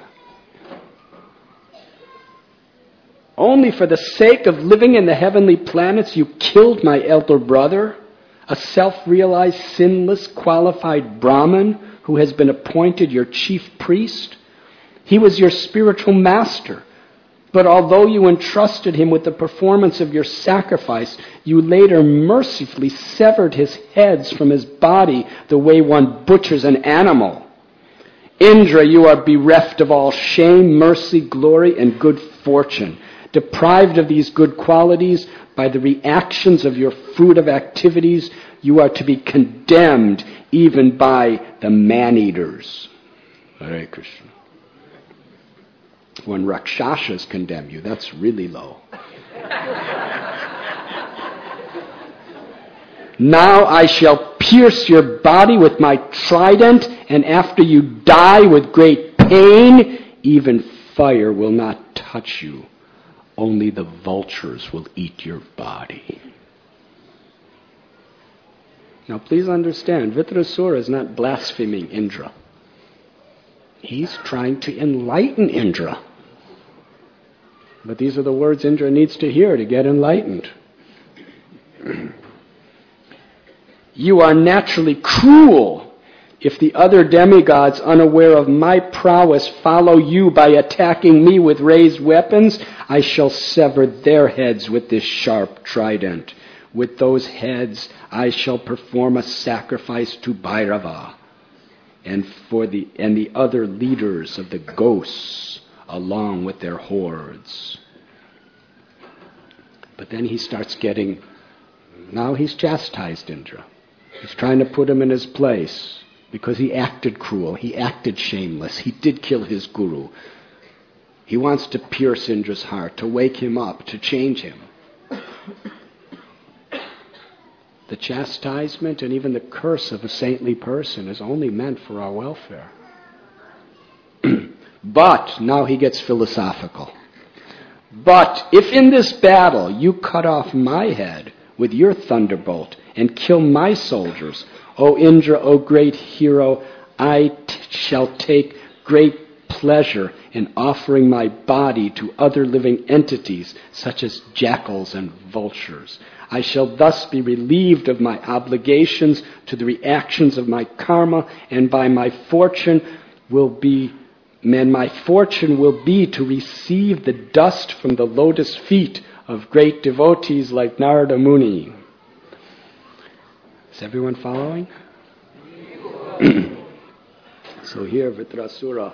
Only for the sake of living in the heavenly planets, you killed my elder brother, a self-realized, sinless, qualified Brahmin who has been appointed your chief priest. He was your spiritual master. But although you entrusted him with the performance of your sacrifice, you later mercifully severed his heads from his body the way one butchers an animal. Indra, you are bereft of all shame, mercy, glory, and good fortune. Deprived of these good qualities by the reactions of your fruitive activities, you are to be condemned even by the man-eaters. Hare Krishna. When Rakshasas condemn you, that's really low. Now I shall pierce your body with my trident, and after you die with great pain, even fire will not touch you. Only the vultures will eat your body. Now please understand, Vritrasura is not blaspheming Indra. He's trying to enlighten Indra. But these are the words Indra needs to hear to get enlightened. You are naturally cruel. If the other demigods, unaware of my prowess, follow you by attacking me with raised weapons, I shall sever their heads with this sharp trident. With those heads I shall perform a sacrifice to Bhairava and for the and the other leaders of the ghosts along with their hordes. But then he starts getting, now he's chastised Indra. He's trying to put him in his place because he acted cruel, he acted shameless, he did kill his guru. He wants to pierce Indra's heart, to wake him up, to change him. The chastisement and even the curse of a saintly person is only meant for our welfare. But, now he gets philosophical. But if in this battle you cut off my head with your thunderbolt and kill my soldiers, O Indra, O great hero, I t- shall take great pleasure in offering my body to other living entities such as jackals and vultures. I shall thus be relieved of my obligations to the reactions of my karma, and by my fortune will be, and my fortune will be to receive the dust from the lotus feet of great devotees like Narada Muni. Is everyone following? So here Vritrasura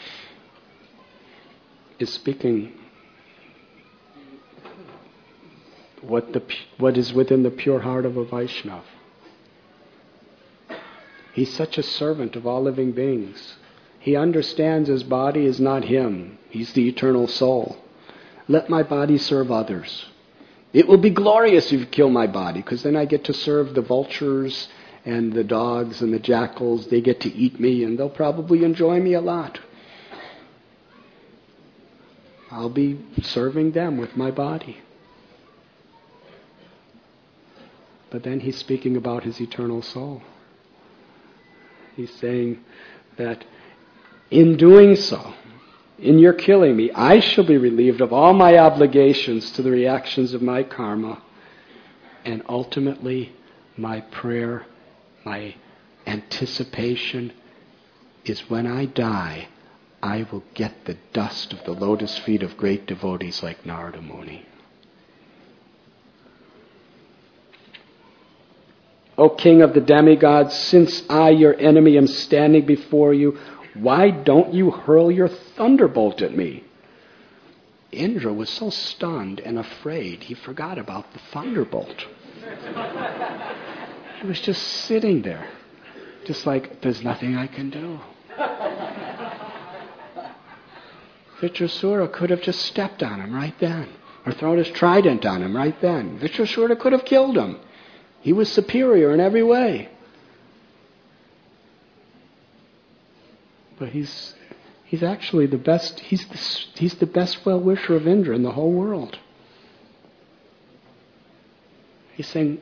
is speaking what the what is within the pure heart of a Vaishnava. He's such a servant of all living beings. He understands his body is not him. He's the eternal soul. Let my body serve others. It will be glorious if you kill my body, because then I get to serve the vultures and the dogs and the jackals. They get to eat me, and they'll probably enjoy me a lot. I'll be serving them with my body. But then he's speaking about his eternal soul. He's saying that in doing so, in your killing me, I shall be relieved of all my obligations to the reactions of my karma, and ultimately my prayer, my anticipation is when I die, I will get the dust of the lotus feet of great devotees like Narada Muni. O King of the demigods, since I, your enemy, am standing before you, why don't you hurl your thunderbolt at me? Indra was so stunned and afraid, he forgot about the thunderbolt. He was just sitting there, just like, there's nothing I can do. Vitrasura could have just stepped on him right then, or thrown his trident on him right then. Vitrasura could have killed him. He was superior in every way. But he's he's actually the best, he's the, he's the best well-wisher of Indra in the whole world. He's saying,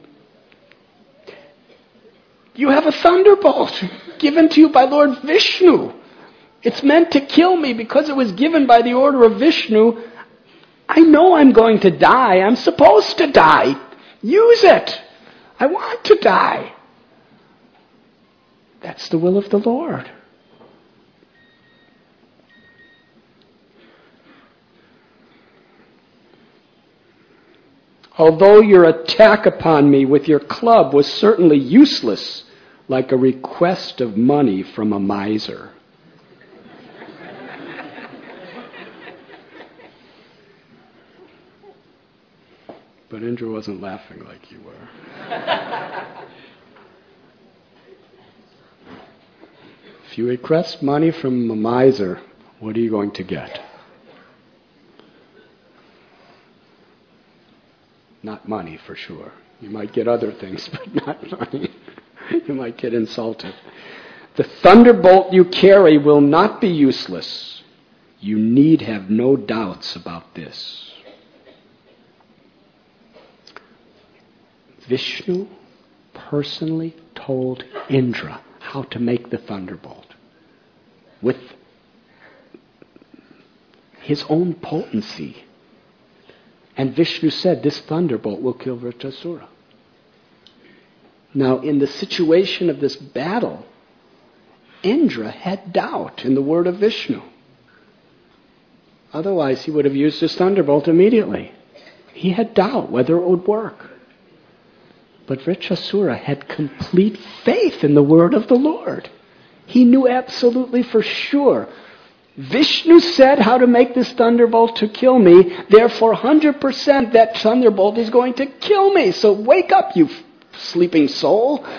you have a thunderbolt given to you by Lord Vishnu. It's meant to kill me because it was given by the order of Vishnu. I know I'm going to die. I'm supposed to die. Use it. I want to die. That's the will of the Lord. Although your attack upon me with your club was certainly useless, like a request of money from a miser. But Indra wasn't laughing like you were. If you request money from a miser, what are you going to get? Not money, for sure. You might get other things, but not money. You might get insulted. The thunderbolt you carry will not be useless. You need have no doubts about this. Vishnu personally told Indra how to make the thunderbolt with his own potency. And Vishnu said, this thunderbolt will kill Vritrasura. Now, in the situation of this battle, Indra had doubt in the word of Vishnu. Otherwise, he would have used his thunderbolt immediately. He had doubt whether it would work. But Vritrasura had complete faith in the word of the Lord. He knew absolutely for sure. Vishnu said how to make this thunderbolt to kill me, therefore one hundred percent that thunderbolt is going to kill me. So wake up, you f- sleeping soul. Throw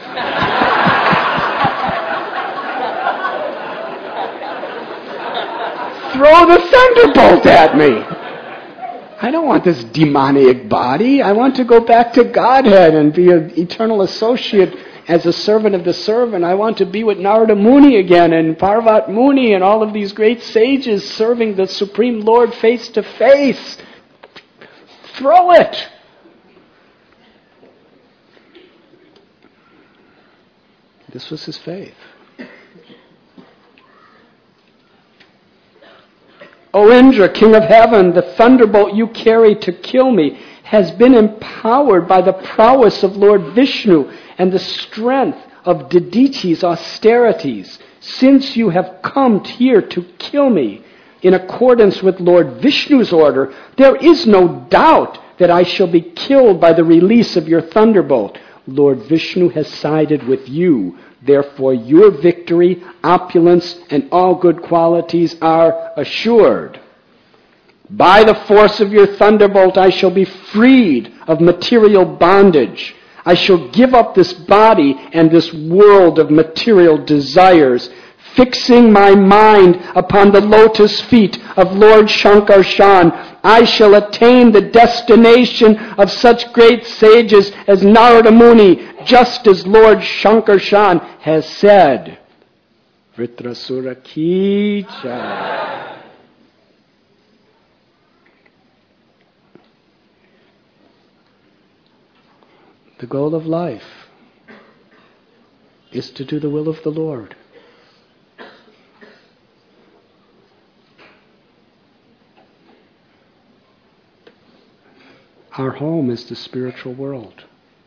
the thunderbolt at me. I don't want this demoniac body. I want to go back to Godhead and be an eternal associate as a servant of the servant. I want to be with Narada Muni again and Parvat Muni and all of these great sages serving the Supreme Lord face to face. Throw it! This was his faith. O Indra, king of heaven, the thunderbolt you carry to kill me has been empowered by the prowess of Lord Vishnu and the strength of Diditi's austerities. Since you have come here to kill me in accordance with Lord Vishnu's order, there is no doubt that I shall be killed by the release of your thunderbolt. Lord Vishnu has sided with you. Therefore, your victory, opulence, and all good qualities are assured. By the force of your thunderbolt, I shall be freed of material bondage. I shall give up this body and this world of material desires, fixing my mind upon the lotus feet of Lord Shankarshan. I shall attain the destination of such great sages as Narada Muni, just as Lord Shankarshan has said. Vritrasura ki jai. The goal of life is to do the will of the Lord. Our home is the spiritual world.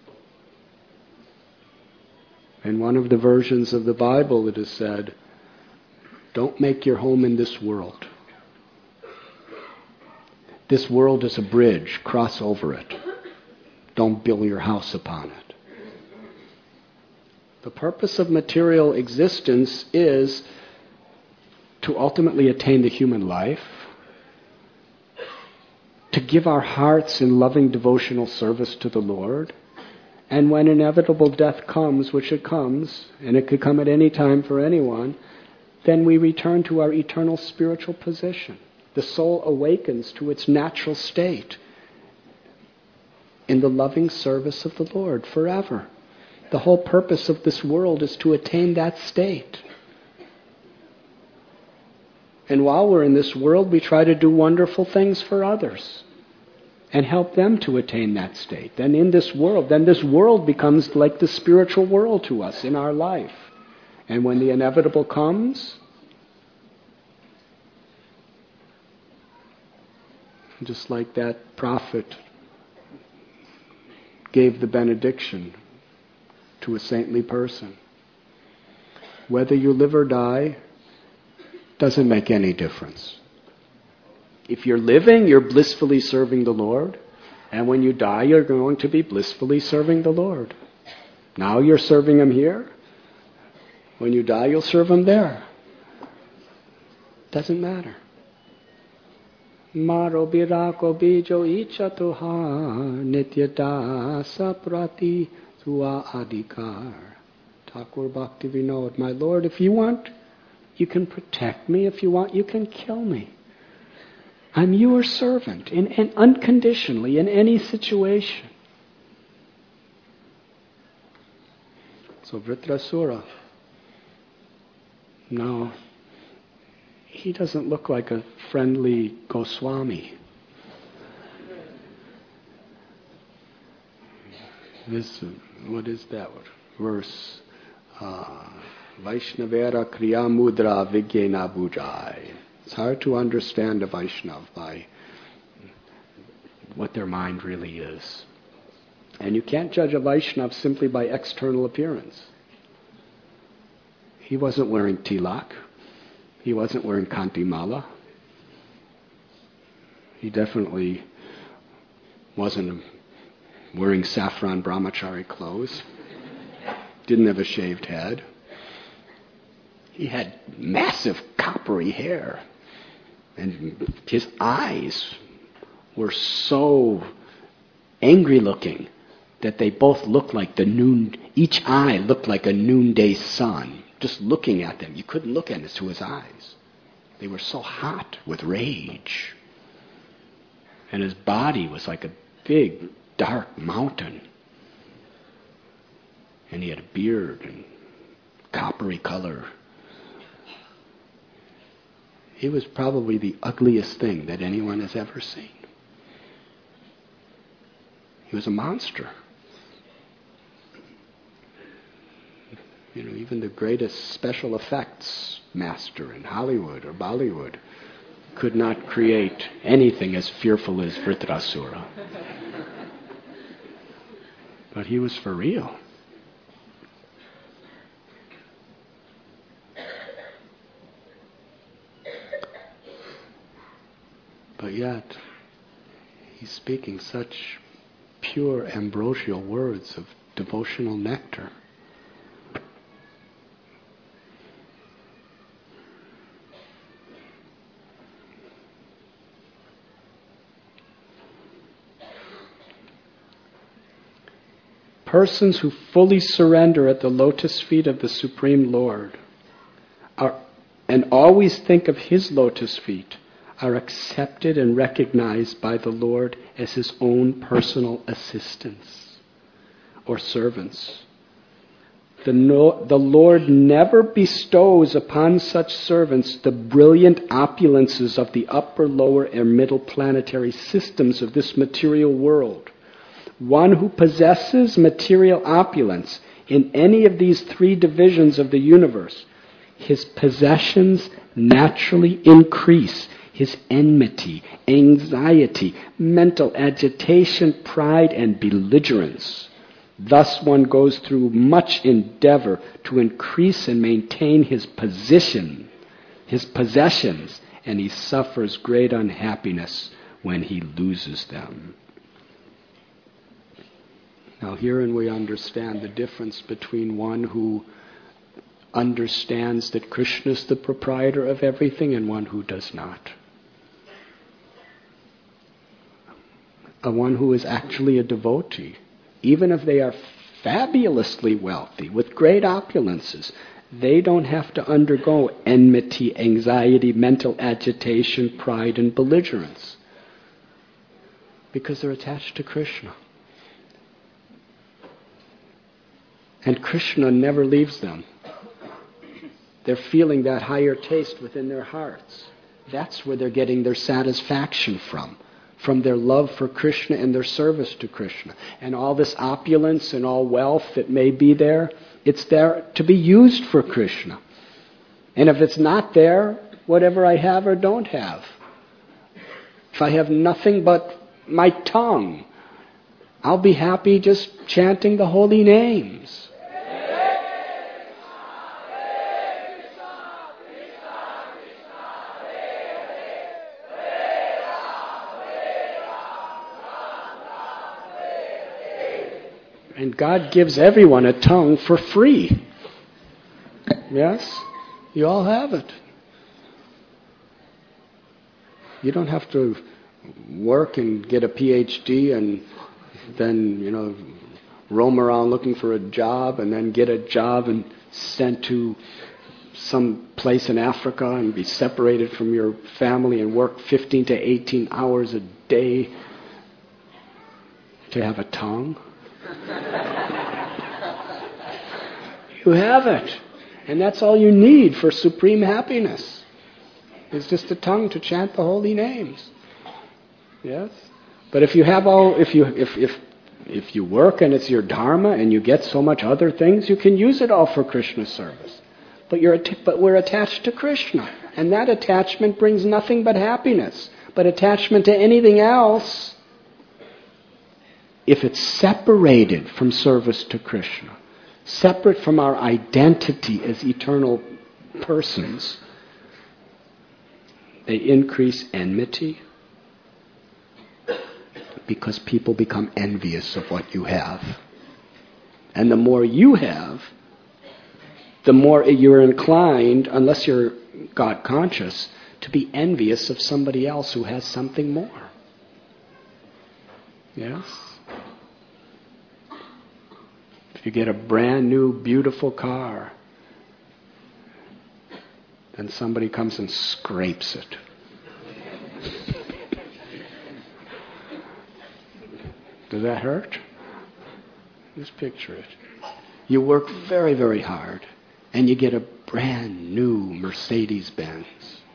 In one of the versions of the Bible it is said, don't make your home in this world. This world is a bridge, cross over it. Don't build your house upon it. The purpose of material existence is to ultimately attain the human life give our hearts in loving devotional service to the Lord. And when inevitable death comes, which it comes, and it could come at any time for anyone, then we return to our eternal spiritual position. The soul awakens to its natural state in the loving service of the Lord forever. The whole purpose of this world is to attain that state. And while we're in this world, we try to do wonderful things for others and help them to attain that state. Then in this world, then this world becomes like the spiritual world to us in our life. And when the inevitable comes, just like that prophet gave the benediction to a saintly person, whether you live or die doesn't make any difference. If you're living, you're blissfully serving the Lord. And when you die, you're going to be blissfully serving the Lord. Now you're serving Him here. When you die, you'll serve Him there. Doesn't matter. Maro birako bijo ichatuha nityada saprati tua adhikar. Thakur Bhakti Vinod. My Lord, if you want, you can protect me. If you want, you can kill me. I'm your servant, in, in unconditionally, in any situation. So Vritrasura, no, he doesn't look like a friendly Goswami. This, what is that verse? Uh, Vaishnavera kriya mudra vigyena bujai. It's hard to understand a Vaishnav by what their mind really is. And you can't judge a Vaishnav simply by external appearance. He wasn't wearing tilak. He wasn't wearing kantimala. He definitely wasn't wearing saffron brahmachari clothes. Didn't have a shaved head. He had massive coppery hair. And his eyes were so angry looking that they both looked like the noon, each eye looked like a noonday sun. Just looking at them, you couldn't look into his eyes. They were so hot with rage. And his body was like a big, dark mountain. And he had a beard and coppery color. He was probably the ugliest thing that anyone has ever seen. He was a monster. You know, even the greatest special effects master in Hollywood or Bollywood could not create anything as fearful as Vritrasura. But he was for real. But yet, he's speaking such pure ambrosial words of devotional nectar. Persons who fully surrender at the lotus feet of the Supreme Lord are, and always think of His lotus feet, are accepted and recognized by the Lord as His own personal assistants or servants. The, no, the Lord never bestows upon such servants the brilliant opulences of the upper, lower, and middle planetary systems of this material world. One who possesses material opulence in any of these three divisions of the universe, his possessions naturally increase. His enmity, anxiety, mental agitation, pride, and belligerence. Thus one goes through much endeavor to increase and maintain his position, his possessions, and he suffers great unhappiness when he loses them. Now herein we understand the difference between one who understands that Krishna is the proprietor of everything and one who does not. a one who is actually a devotee, even if they are fabulously wealthy, with great opulences, they don't have to undergo enmity, anxiety, mental agitation, pride, and belligerence. Because they're attached to Krishna. And Krishna never leaves them. They're feeling that higher taste within their hearts. That's where they're getting their satisfaction from. From their love for Krishna and their service to Krishna. And all this opulence and all wealth that may be there, it's there to be used for Krishna. And if it's not there, whatever I have or don't have. If I have nothing but my tongue, I'll be happy just chanting the holy names. And God gives everyone a tongue for free. Yes? You all have it. You don't have to work and get a P H D and then, you know, roam around looking for a job and then get a job and sent to some place in Africa and be separated from your family and work fifteen to eighteen hours a day to have a tongue. You have it. And that's all you need for supreme happiness. It's just a tongue to chant the holy names. Yes? But if you have all, if you, if, if, if you work and it's your dharma and you get so much other things, you can use it all for Krishna service. But you're, but we're attached to Krishna. And that attachment brings nothing but happiness. But attachment to anything else, if it's separated from service to Krishna, separate from our identity as eternal persons, they increase enmity because people become envious of what you have. And the more you have, the more you're inclined, unless you're God conscious, to be envious of somebody else who has something more. Yes? You get a brand new, beautiful car, and somebody comes and scrapes it. Does that hurt? Just picture it. You work very, very hard, and you get a brand new Mercedes-Benz.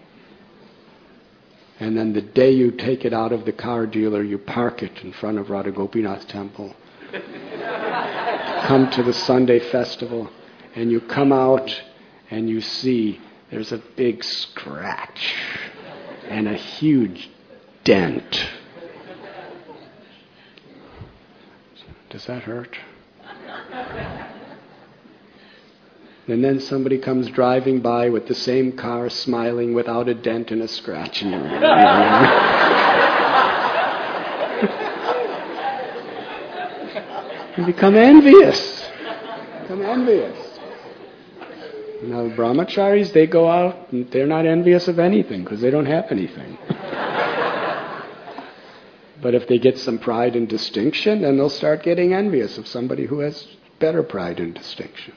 And then the day you take it out of the car dealer, you park it in front of Radha Gopinath temple. Come to the Sunday festival, and you come out and you see there's a big scratch and a huge dent. Does that hurt? And then somebody comes driving by with the same car, smiling, without a dent and a scratch. And you become envious. Become envious. Now, the brahmacharis, they go out and they're not envious of anything because they don't have anything. But if they get some pride and distinction, then they'll start getting envious of somebody who has better pride and distinction.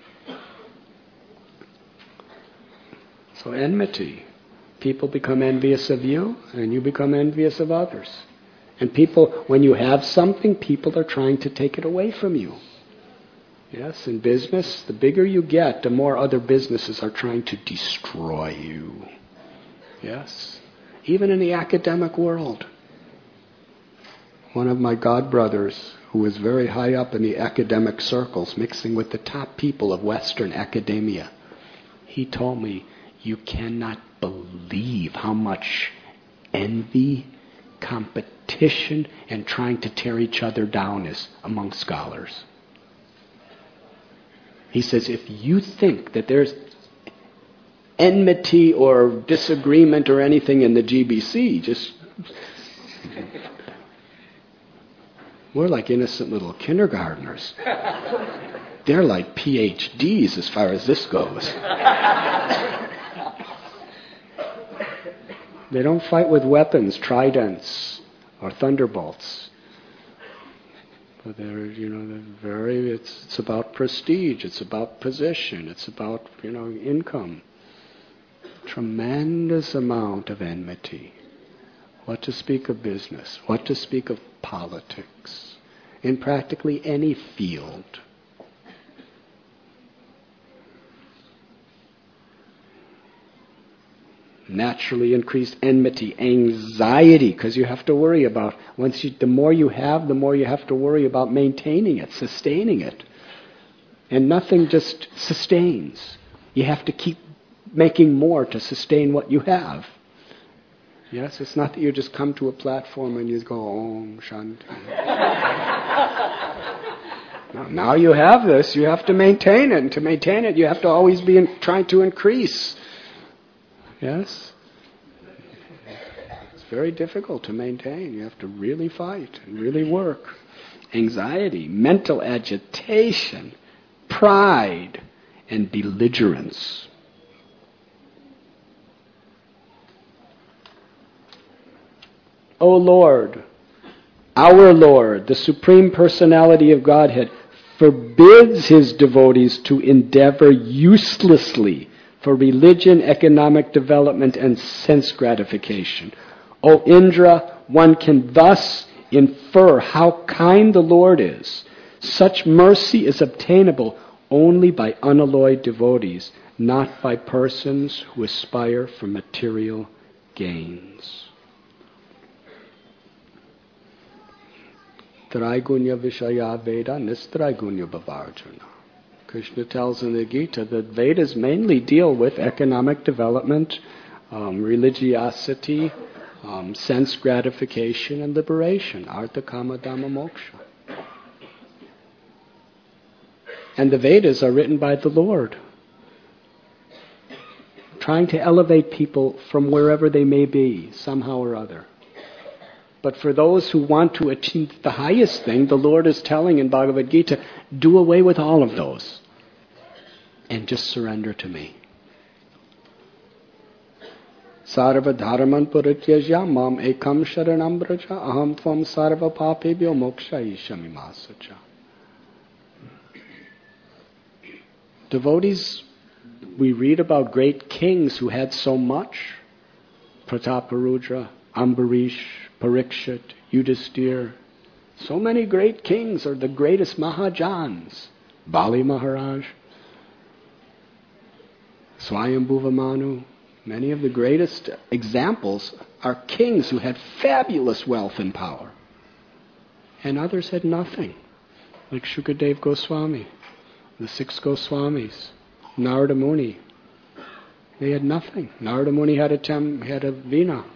So enmity. People become envious of you, and you become envious of others. And people, when you have something, people are trying to take it away from you. Yes, in business, the bigger you get, the more other businesses are trying to destroy you. Yes, even in the academic world. One of my godbrothers, who was very high up in the academic circles, mixing with the top people of Western academia, he told me, you cannot believe how much envy, competition, and trying to tear each other down is among scholars. He says, if you think that there's enmity or disagreement or anything in the G B C, just... we're like innocent little kindergartners. They're like P H Ds as far as this goes. They don't fight with weapons, tridents, or thunderbolts. But they're, you know, they're very, it's, it's about prestige, it's about position, it's about, you know, income. Tremendous amount of enmity. What to speak of business, what to speak of politics, in practically any field. Naturally increased enmity, anxiety, because you have to worry about, once you, the more you have, the more you have to worry about maintaining it, sustaining it. And nothing just sustains. You have to keep making more to sustain what you have. Yes, it's not that you just come to a platform and you just go, Om Shanti. Now, now you have this, you have to maintain it. And to maintain it, you have to always be in, trying to increase. Yes? It's very difficult to maintain. You have to really fight and really work. Anxiety, mental agitation, pride, and belligerence. O Lord, our Lord, the Supreme Personality of Godhead, forbids His devotees to endeavor uselessly for religion, economic development, and sense gratification. O Indra, one can thus infer how kind the Lord is. Such mercy is obtainable only by unalloyed devotees, not by persons who aspire for material gains. Traigunya Vishaya Veda Nistraigunya Bhavarjana. Krishna tells in the Gita that Vedas mainly deal with economic development, um, religiosity, um, sense gratification, and liberation. Artha Kama Dhamma Moksha. And the Vedas are written by the Lord, trying to elevate people from wherever they may be, somehow or other. But for those who want to achieve the highest thing, the Lord is telling in Bhagavad Gita, do away with all of those and just surrender to me. Sarva dharman parityajya mam ekam sharanam braja aham tvam sarva papebhyo mokshayishami masacha. Devotees, we read about great kings who had so much. Prataparudra, Ambarish, Parikshit, Yudhisthira. So many great kings are the greatest Mahajans. Bali Maharaj, Swayambhuva Manu. Many of the greatest examples are kings who had fabulous wealth and power. And others had nothing. Like Shukadev Goswami, the six Goswamis, Narada Muni. They had nothing. Narada Muni had a, tem- had a veena.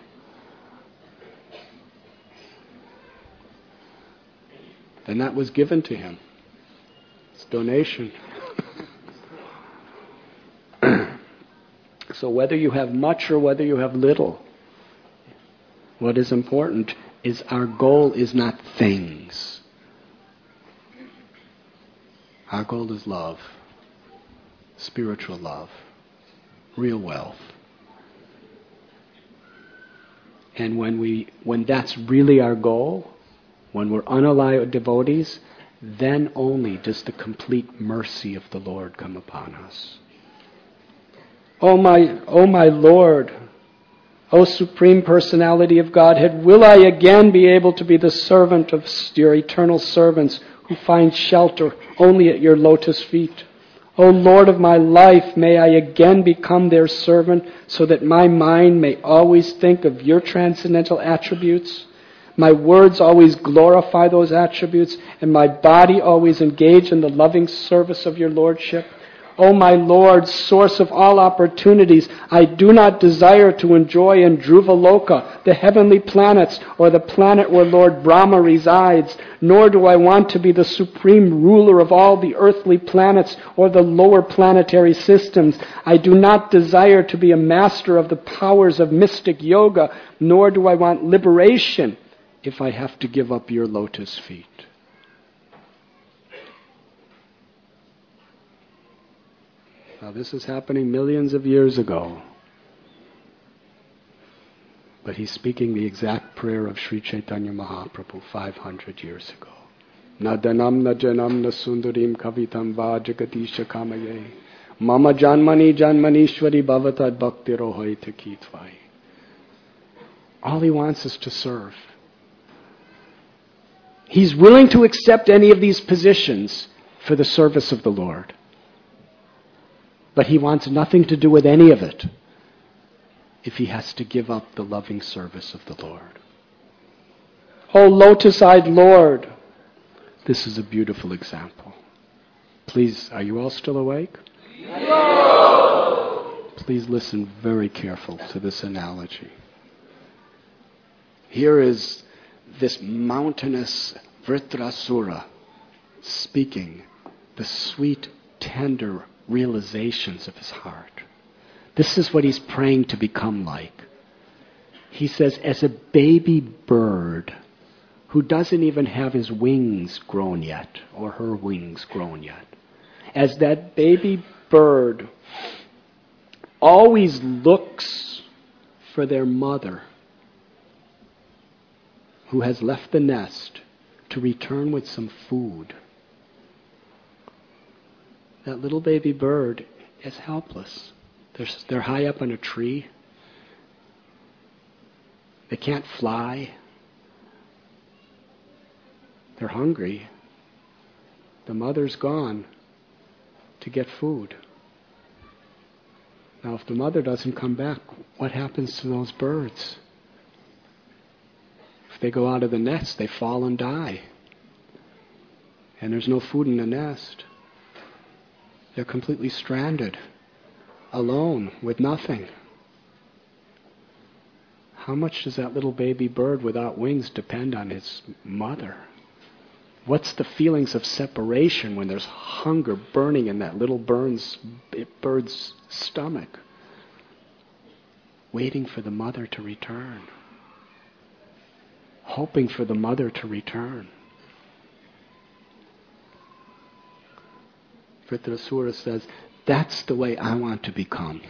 And that was given to him. It's donation. So whether you have much or whether you have little, what is important is our goal is not things. Our goal is love, spiritual love, real wealth. And when we, when that's really our goal, when we're unalloyed devotees, then only does the complete mercy of the Lord come upon us. Oh my, oh my Lord, O Supreme Personality of Godhead, will I again be able to be the servant of your eternal servants who find shelter only at your lotus feet? O Lord of my life, may I again become their servant so that my mind may always think of your transcendental attributes, my words always glorify those attributes, and my body always engage in the loving service of your Lordship. O my Lord, source of all opportunities, I do not desire to enjoy in Dhruvaloka, the heavenly planets, or the planet where Lord Brahma resides, nor do I want to be the supreme ruler of all the earthly planets or the lower planetary systems. I do not desire to be a master of the powers of mystic yoga, nor do I want liberation if I have to give up your lotus feet. Now this is happening millions of years ago. But he's speaking the exact prayer of Sri Chaitanya Mahaprabhu five hundred years ago. Na danam na janam na sundarim kavitam va jagatisha kamaye. Mama janmani janmanishwari bhavatad bhakti rohaita kitvai. All he wants is to serve. He's willing to accept any of these positions for the service of the Lord. But he wants nothing to do with any of it if he has to give up the loving service of the Lord. Oh, lotus-eyed Lord. This is a beautiful example. Please, are you all still awake? No. Please listen very careful to this analogy. Here is this mountainous Vritrasura speaking the sweet, tender realizations of his heart. This is what he's praying to become like. He says, as a baby bird who doesn't even have his wings grown yet, or her wings grown yet, as that baby bird always looks for their mother who has left the nest to return with some food. That little baby bird is helpless. They're, they're high up on a tree. They can't fly. They're hungry. The mother's gone to get food. Now, if the mother doesn't come back, what happens to those birds? If they go out of the nest, they fall and die. And there's no food in the nest. They're completely stranded, alone, with nothing. How much does that little baby bird without wings depend on its mother? What's the feelings of separation when there's hunger burning in that little bird's, bird's stomach, waiting for the mother to return, hoping for the mother to return? Vritrasura says, that's the way I want to become.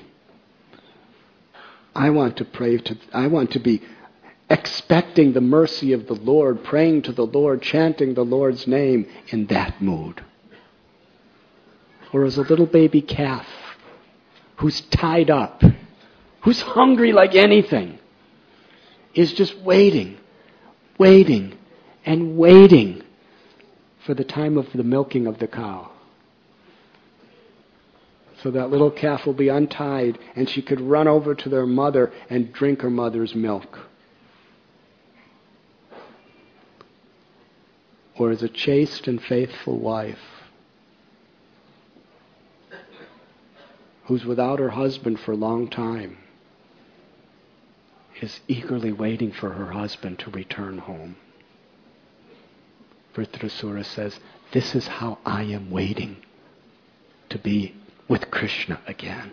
I want to pray to, I want to be expecting the mercy of the Lord, praying to the Lord, chanting the Lord's name in that mood. Or as a little baby calf who's tied up, who's hungry like anything, is just waiting, waiting, and waiting for the time of the milking of the cow. So that little calf will be untied and she could run over to their mother and drink her mother's milk. Or as a chaste and faithful wife who's without her husband for a long time is eagerly waiting for her husband to return home. Vritrasura says, this is how I am waiting to be with Krishna again.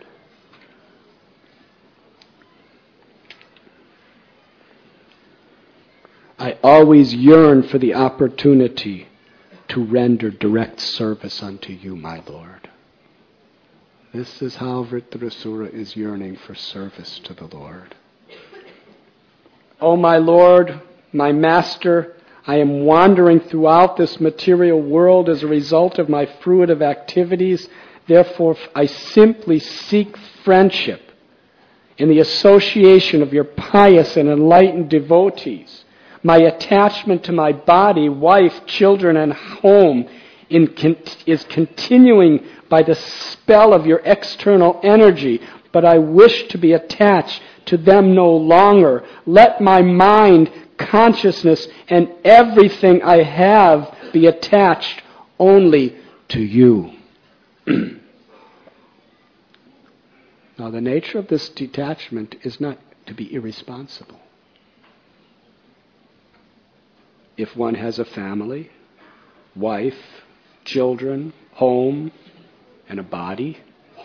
I always yearn for the opportunity to render direct service unto you, my Lord. This is how Vritrasura is yearning for service to the Lord. Oh, my Lord, my Master, I am wandering throughout this material world as a result of my fruitive activities. Therefore, I simply seek friendship in the association of your pious and enlightened devotees. My attachment to my body, wife, children, and home in con- is continuing by the spell of your external energy, but I wish to be attached to them no longer. Let my mind, consciousness, and everything I have be attached only to you. Now, the nature of this detachment is not to be irresponsible. If one has a family, wife, children, home, and a body,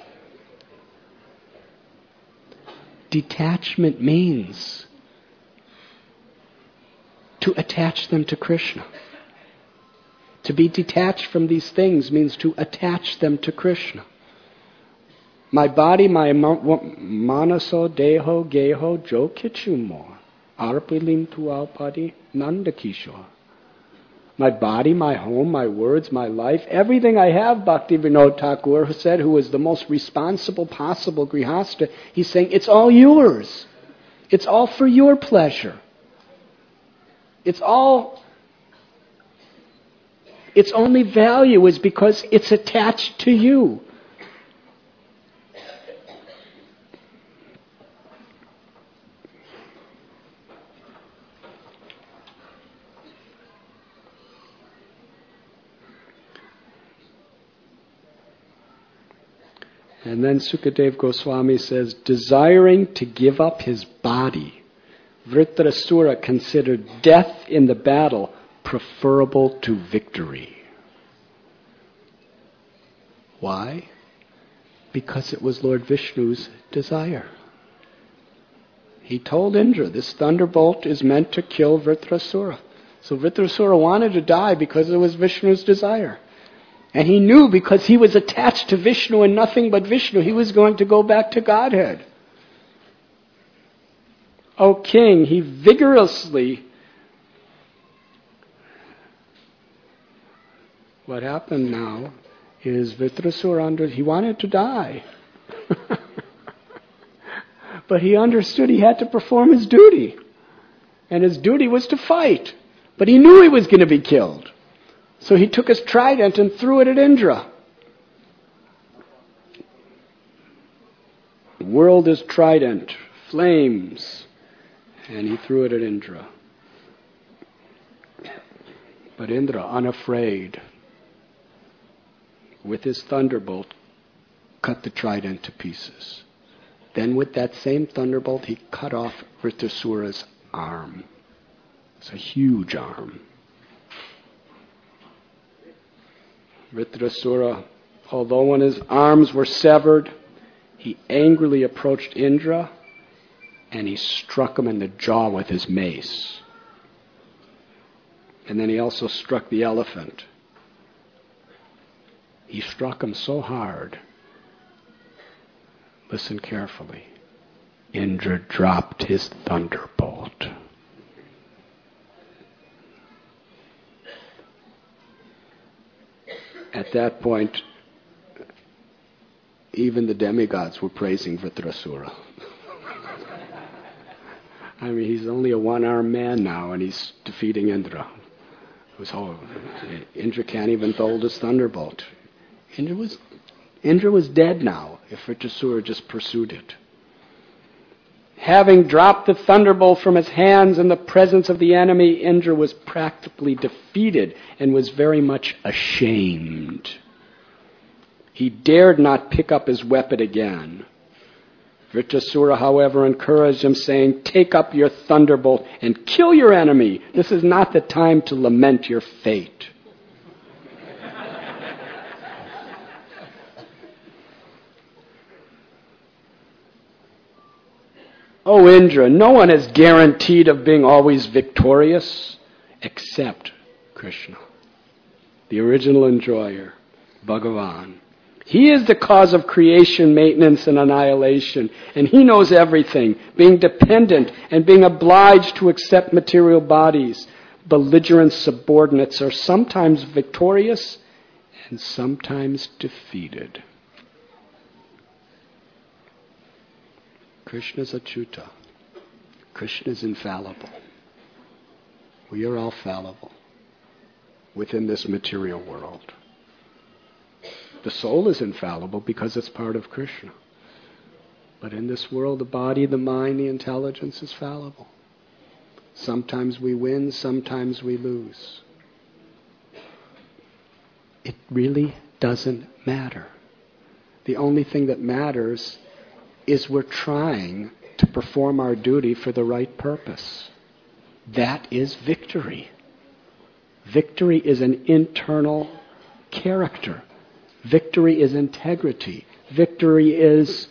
detachment means to attach them to Krishna. To be detached from these things means to attach them to Krishna. My body, my manaso, deho, geho, jo kichu mo. Arpilim tu alpadi, nanda kishore. My body, my home, my words, my life, everything I have, Bhaktivinoda Thakur, who said, who was the most responsible possible grihasta, he's saying, it's all yours. It's all for your pleasure. It's all, its only value is because it's attached to you. And then Sukadev Goswami says, desiring to give up his body, Vritrasura considered death in the battle preferable to victory. Why? Because it was Lord Vishnu's desire. He told Indra, this thunderbolt is meant to kill Vritrasura. So Vritrasura wanted to die because it was Vishnu's desire. And he knew because he was attached to Vishnu and nothing but Vishnu, he was going to go back to Godhead. O king, he vigorously... What happened now is Vritrasura, under, he wanted to die. But he understood he had to perform his duty. And his duty was to fight. But he knew he was going to be killed. So he took his trident and threw it at Indra. The world is trident, flames. And he threw it at Indra. But Indra, unafraid, with his thunderbolt, cut the trident to pieces. Then with that same thunderbolt, he cut off Vritrasura's arm. It's a huge arm. Vritrasura, although when his arms were severed, he angrily approached Indra and he struck him in the jaw with his mace. And then he also struck the elephant. He struck him so hard. Listen carefully. Indra dropped his thunderbolt. At that point, even the demigods were praising Vritrasura. I mean, he's only a one-armed man now, and he's defeating Indra. It was whole, Indra can't even hold his thunderbolt. Indra was, Indra was dead now if Vritrasura just pursued it. Having dropped the thunderbolt from his hands in the presence of the enemy, Indra was practically defeated and was very much ashamed. He dared not pick up his weapon again. Vritrasura, however, encouraged him, saying, "Take up your thunderbolt and kill your enemy. This is not the time to lament your fate." O Indra, no one is guaranteed of being always victorious except Krishna, the original enjoyer, Bhagavan. He is the cause of creation, maintenance, and annihilation, and he knows everything, being dependent and being obliged to accept material bodies. Belligerent subordinates are sometimes victorious and sometimes defeated. Krishna is Achyuta. Krishna is infallible. We are all fallible within this material world. The soul is infallible because it's part of Krishna. But in this world, the body, the mind, the intelligence is fallible. Sometimes we win, sometimes we lose. It really doesn't matter. The only thing that matters is we're trying to perform our duty for the right purpose. That is victory. Victory is an internal character. Victory is integrity. Victory is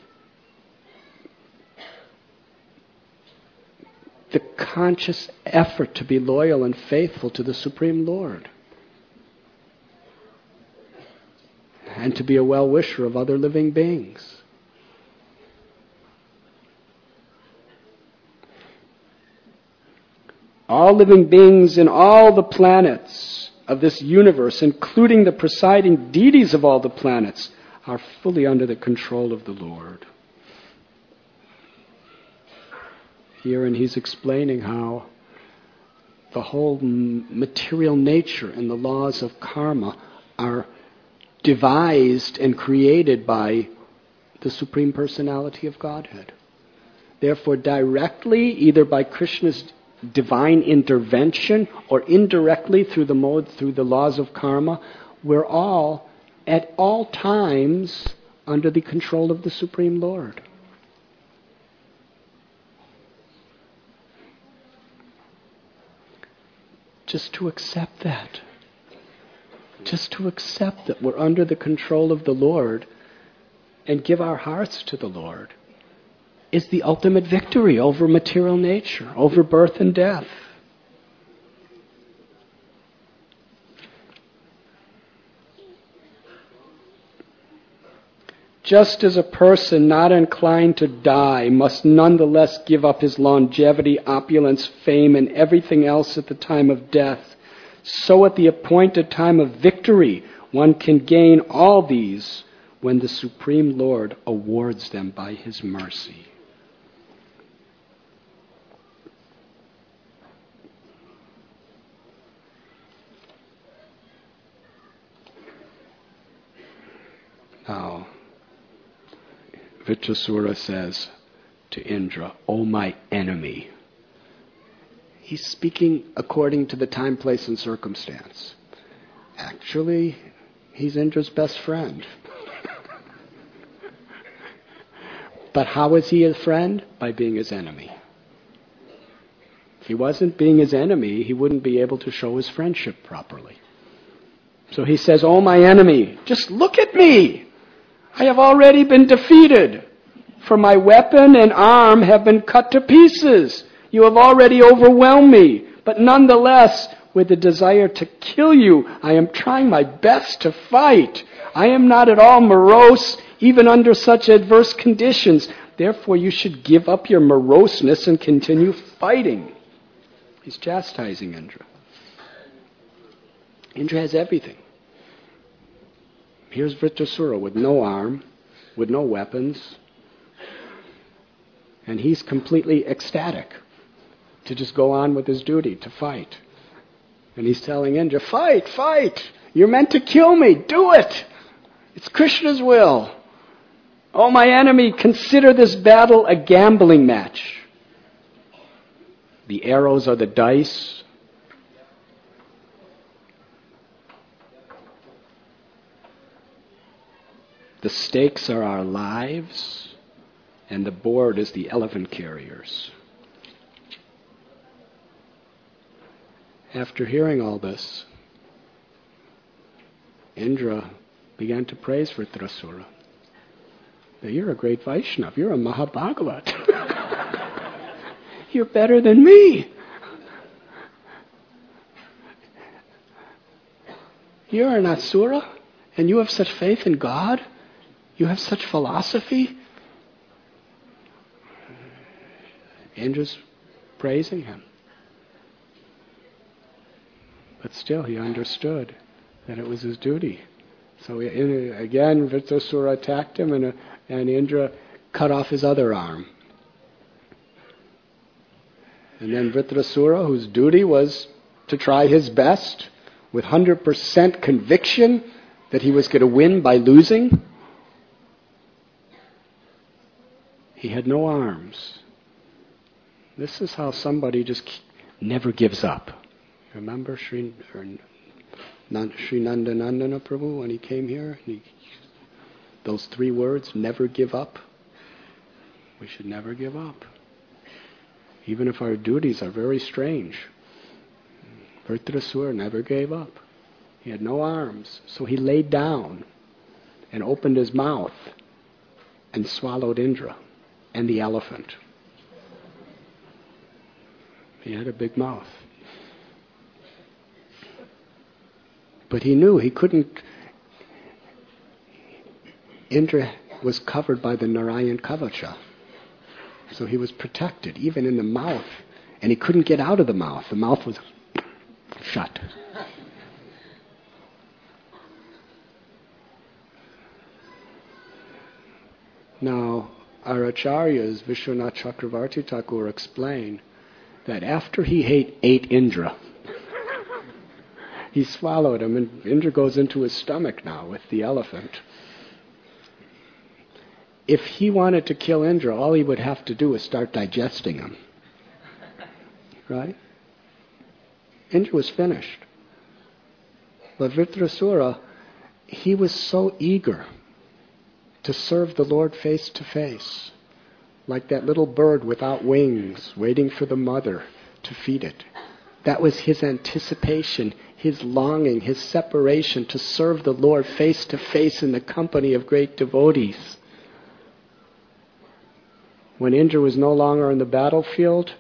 the conscious effort to be loyal and faithful to the Supreme Lord. And to be a well-wisher of other living beings. All living beings in all the planets of this universe, including the presiding deities of all the planets, are fully under the control of the Lord. Here, and he's explaining how the whole material nature and the laws of karma are devised and created by the Supreme Personality of Godhead. Therefore, directly, either by Krishna's divine intervention or indirectly through the mode, through the laws of karma, we're all, at all times, under the control of the Supreme Lord. Just to accept that. Just to accept that we're under the control of the Lord and give our hearts to the Lord is the ultimate victory over material nature, over birth and death. Just as a person not inclined to die must nonetheless give up his longevity, opulence, fame, and everything else at the time of death, so at the appointed time of victory one can gain all these when the Supreme Lord awards them by his mercy. Now, Vritrasura says to Indra, "O my enemy." He's speaking according to the time, place, and circumstance. Actually, he's Indra's best friend. But how is he a friend? By being his enemy. If he wasn't being his enemy, he wouldn't be able to show his friendship properly. So he says, "Oh my enemy, just look at me. I have already been defeated, for my weapon and arm have been cut to pieces. You have already overwhelmed me, but nonetheless, with the desire to kill you, I am trying my best to fight. I am not at all morose, even under such adverse conditions. Therefore, you should give up your moroseness and continue fighting." He's chastising Indra. Indra has everything. Here's Vritrasura with no arm, with no weapons, and he's completely ecstatic to just go on with his duty, to fight. And he's telling Indra, "Fight, fight! You're meant to kill me, do it! It's Krishna's will. Oh, my enemy, consider this battle a gambling match. The arrows are the dice. The stakes are our lives, and the board is the elephant carriers." After hearing all this, Indra began to praise Vritrasura. "You're a great Vaishnava. You're a Mahabhagavat. You're better than me. You're an Asura, and you have such faith in God. You have such philosophy." Indra's praising him. But still he understood that it was his duty. So he, again, Vritrasura attacked him, and, uh, and Indra cut off his other arm. And then Vritrasura, whose duty was to try his best, with one hundred percent conviction that he was going to win by losing, he had no arms. This is how somebody just never gives up. Remember Sri, or, Sri Nandanandana Prabhu when he came here? He, those three words, never give up. We should never give up. Even if our duties are very strange. Vritrasura never gave up. He had no arms, so he laid down and opened his mouth and swallowed Indra and the elephant. He had a big mouth. But he knew he couldn't. Indra was covered by the Narayan Kavacha. So he was protected, even in the mouth. and he couldn't get out of the mouth. The mouth was shut. Now, our acharyas, Vishwanath Chakravarti Thakur, explain that after he ate, ate Indra, he swallowed him, and Indra goes into his stomach now with the elephant. If he wanted to kill Indra, all he would have to do was start digesting him. Right? Indra was finished. But Vritrasura, he was so eager to serve the Lord face to face, like that little bird without wings, waiting for the mother to feed it. That was his anticipation, his longing, his separation to serve the Lord face to face in the company of great devotees. When Indra was no longer on the battlefield,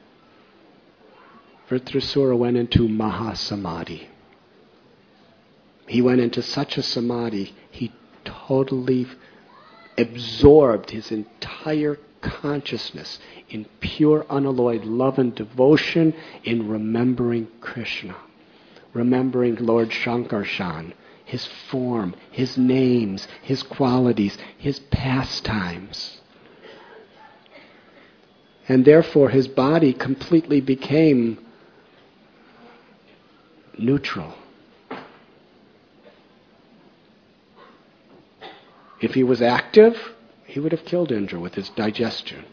Vritrasura went into Mahasamadhi. He went into such a samadhi, he totally absorbed his entire consciousness in pure unalloyed love and devotion, in remembering Krishna, remembering Lord Shankarshan, his form, his names, his qualities, his pastimes. And therefore his body completely became neutral. If he was active, he would have killed Indra with his digestion.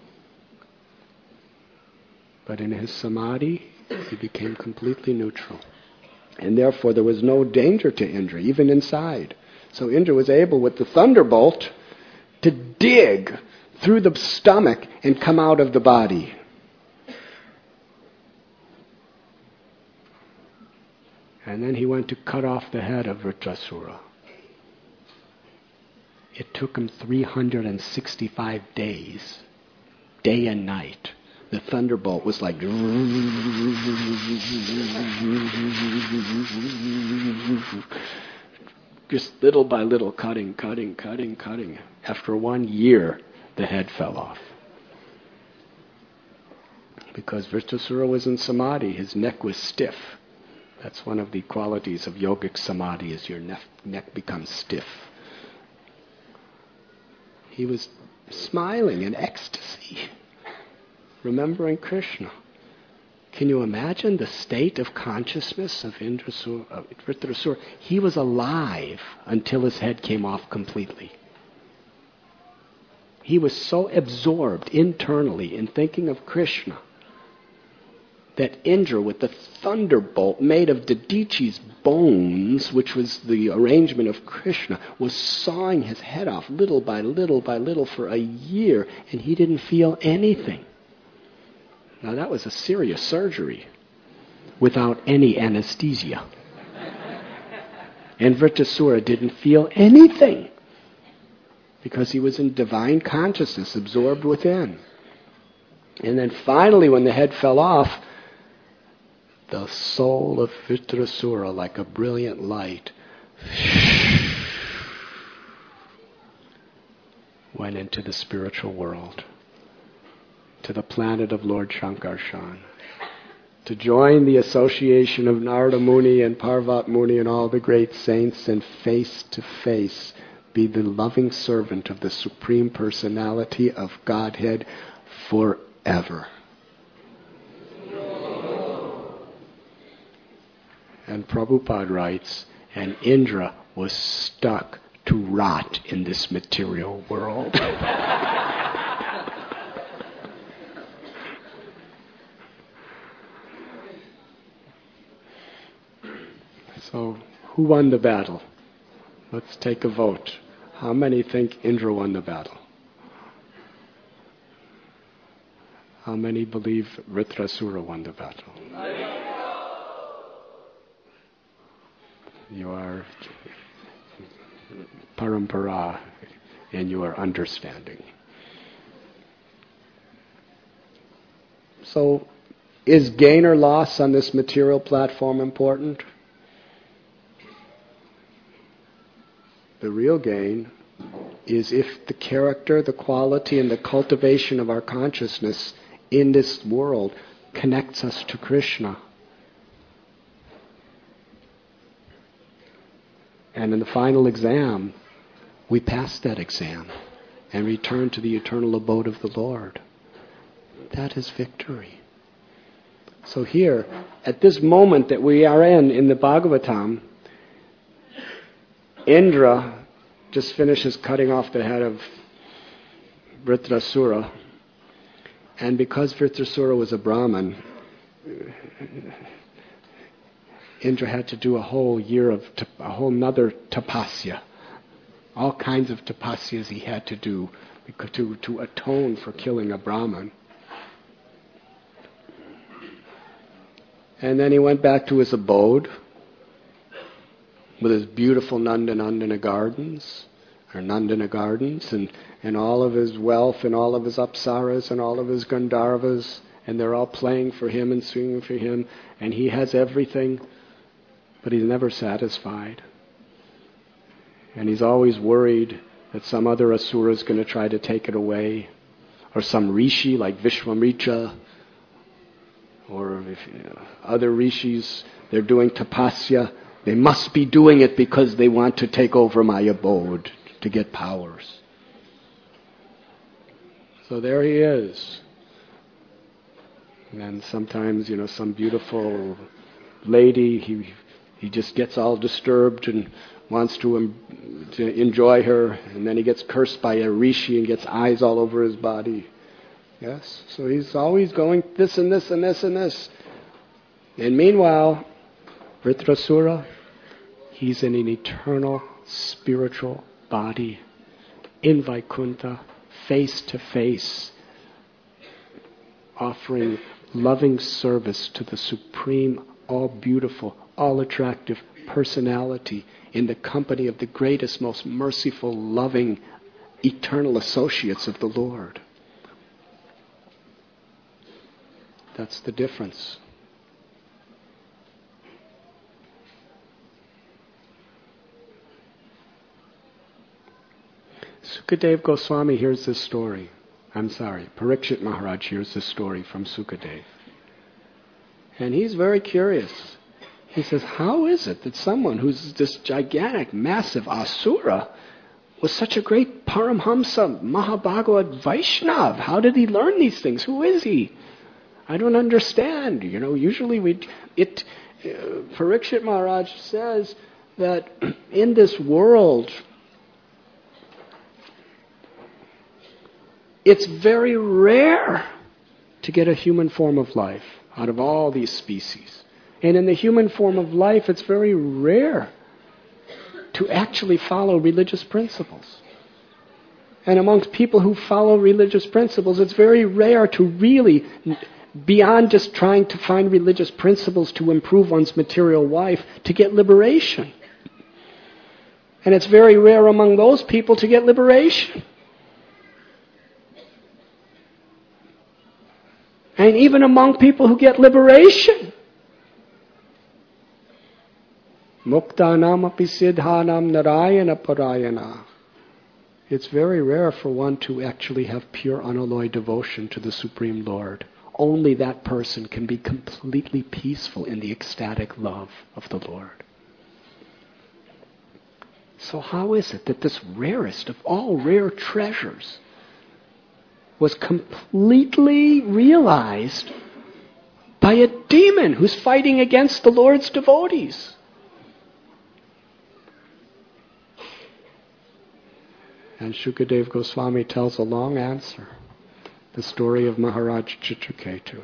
But in his samadhi, he became completely neutral. And therefore there was no danger to Indra, even inside. So Indra was able, with the thunderbolt, to dig through the stomach and come out of the body. And then he went to cut off the head of Vritrasura. It took him three hundred sixty-five days, day and night. The thunderbolt was like just little by little, cutting, cutting, cutting, cutting. After one year, the head fell off. Because Vritrasura was in samadhi, his neck was stiff. That's one of the qualities of yogic samadhi, is your neck, neck becomes stiff. He was smiling in ecstasy, remembering Krishna. Can you imagine the state of consciousness of Vritrasura? He was alive until his head came off completely. He was so absorbed internally in thinking of Krishna that Indra, with the thunderbolt made of Dadichi's bones, which was the arrangement of Krishna, was sawing his head off little by little by little for a year, and he didn't feel anything. Now that was a serious surgery without any anesthesia. And Vritrasura didn't feel anything because he was in divine consciousness, absorbed within. And then finally, when the head fell off, the soul of Vritrasura, like a brilliant light, went into the spiritual world, to the planet of Lord Shankarshan, to join the association of Narada Muni and Parvat Muni and all the great saints, and face to face be the loving servant of the Supreme Personality of Godhead forever. And Prabhupada writes, and Indra was stuck to rot in this material world. So, who won the battle? Let's take a vote. How many think Indra won the battle? How many believe Vritrasura won the battle? You are parampara in your understanding. So, is gain or loss on this material platform important? The real gain is if the character, the quality, and the cultivation of our consciousness in this world connects us to Krishna. And in the final exam, we pass that exam and return to the eternal abode of the Lord. That is victory. So here, at this moment that we are in, in the Bhagavatam, Indra just finishes cutting off the head of Vritrasura. And because Vritrasura was a Brahmin, Indra had to do a whole year of, a whole nother tapasya. All kinds of tapasyas he had to do to, to atone for killing a Brahmin. And then he went back to his abode with his beautiful Nandanandana gardens, or Nandana gardens, and, and all of his wealth and all of his apsaras and all of his Gandharvas, and they're all playing for him and singing for him, and he has everything, but he's never satisfied. And he's always worried that some other asura is going to try to take it away, or some rishi like Vishwamitra, or if, you know, other rishis, they're doing tapasya. They must be doing it because they want to take over my abode to get powers. So there he is. And then sometimes, you know, some beautiful lady, he he just gets all disturbed and wants to, um, to enjoy her, and then he gets cursed by a rishi and gets eyes all over his body. Yes? So he's always going this and this and this and this. And meanwhile, Vritrasura, he's in an eternal spiritual body in Vaikuntha, face to face, offering loving service to the supreme, all beautiful, all attractive personality in the company of the greatest, most merciful, loving, eternal associates of the Lord. That's the difference. Sukadev Goswami hears this story. I'm sorry, Parikshit Maharaj hears this story from Sukadev. And he's very curious. He says, how is it that someone who's this gigantic, massive asura was such a great Paramhamsa, Mahabhagavad Vaishnav? How did he learn these things? Who is he? I don't understand. You know, usually we, it, uh, Parikshit Maharaj says that in this world, it's very rare to get a human form of life out of all these species. And in the human form of life, it's very rare to actually follow religious principles. And amongst people who follow religious principles, it's very rare to really, beyond just trying to find religious principles to improve one's material life, to get liberation. And it's very rare among those people to get liberation. And even among people who get liberation, Muktanam api siddhanam narayana parayana. It's very rare for one to actually have pure unalloyed devotion to the Supreme Lord. Only that person can be completely peaceful in the ecstatic love of the Lord. So how is it that this rarest of all rare treasures was completely realized by a demon who's fighting against the Lord's devotees? And Shukadev Goswami tells a long answer. The story of Maharaj Chitraketu.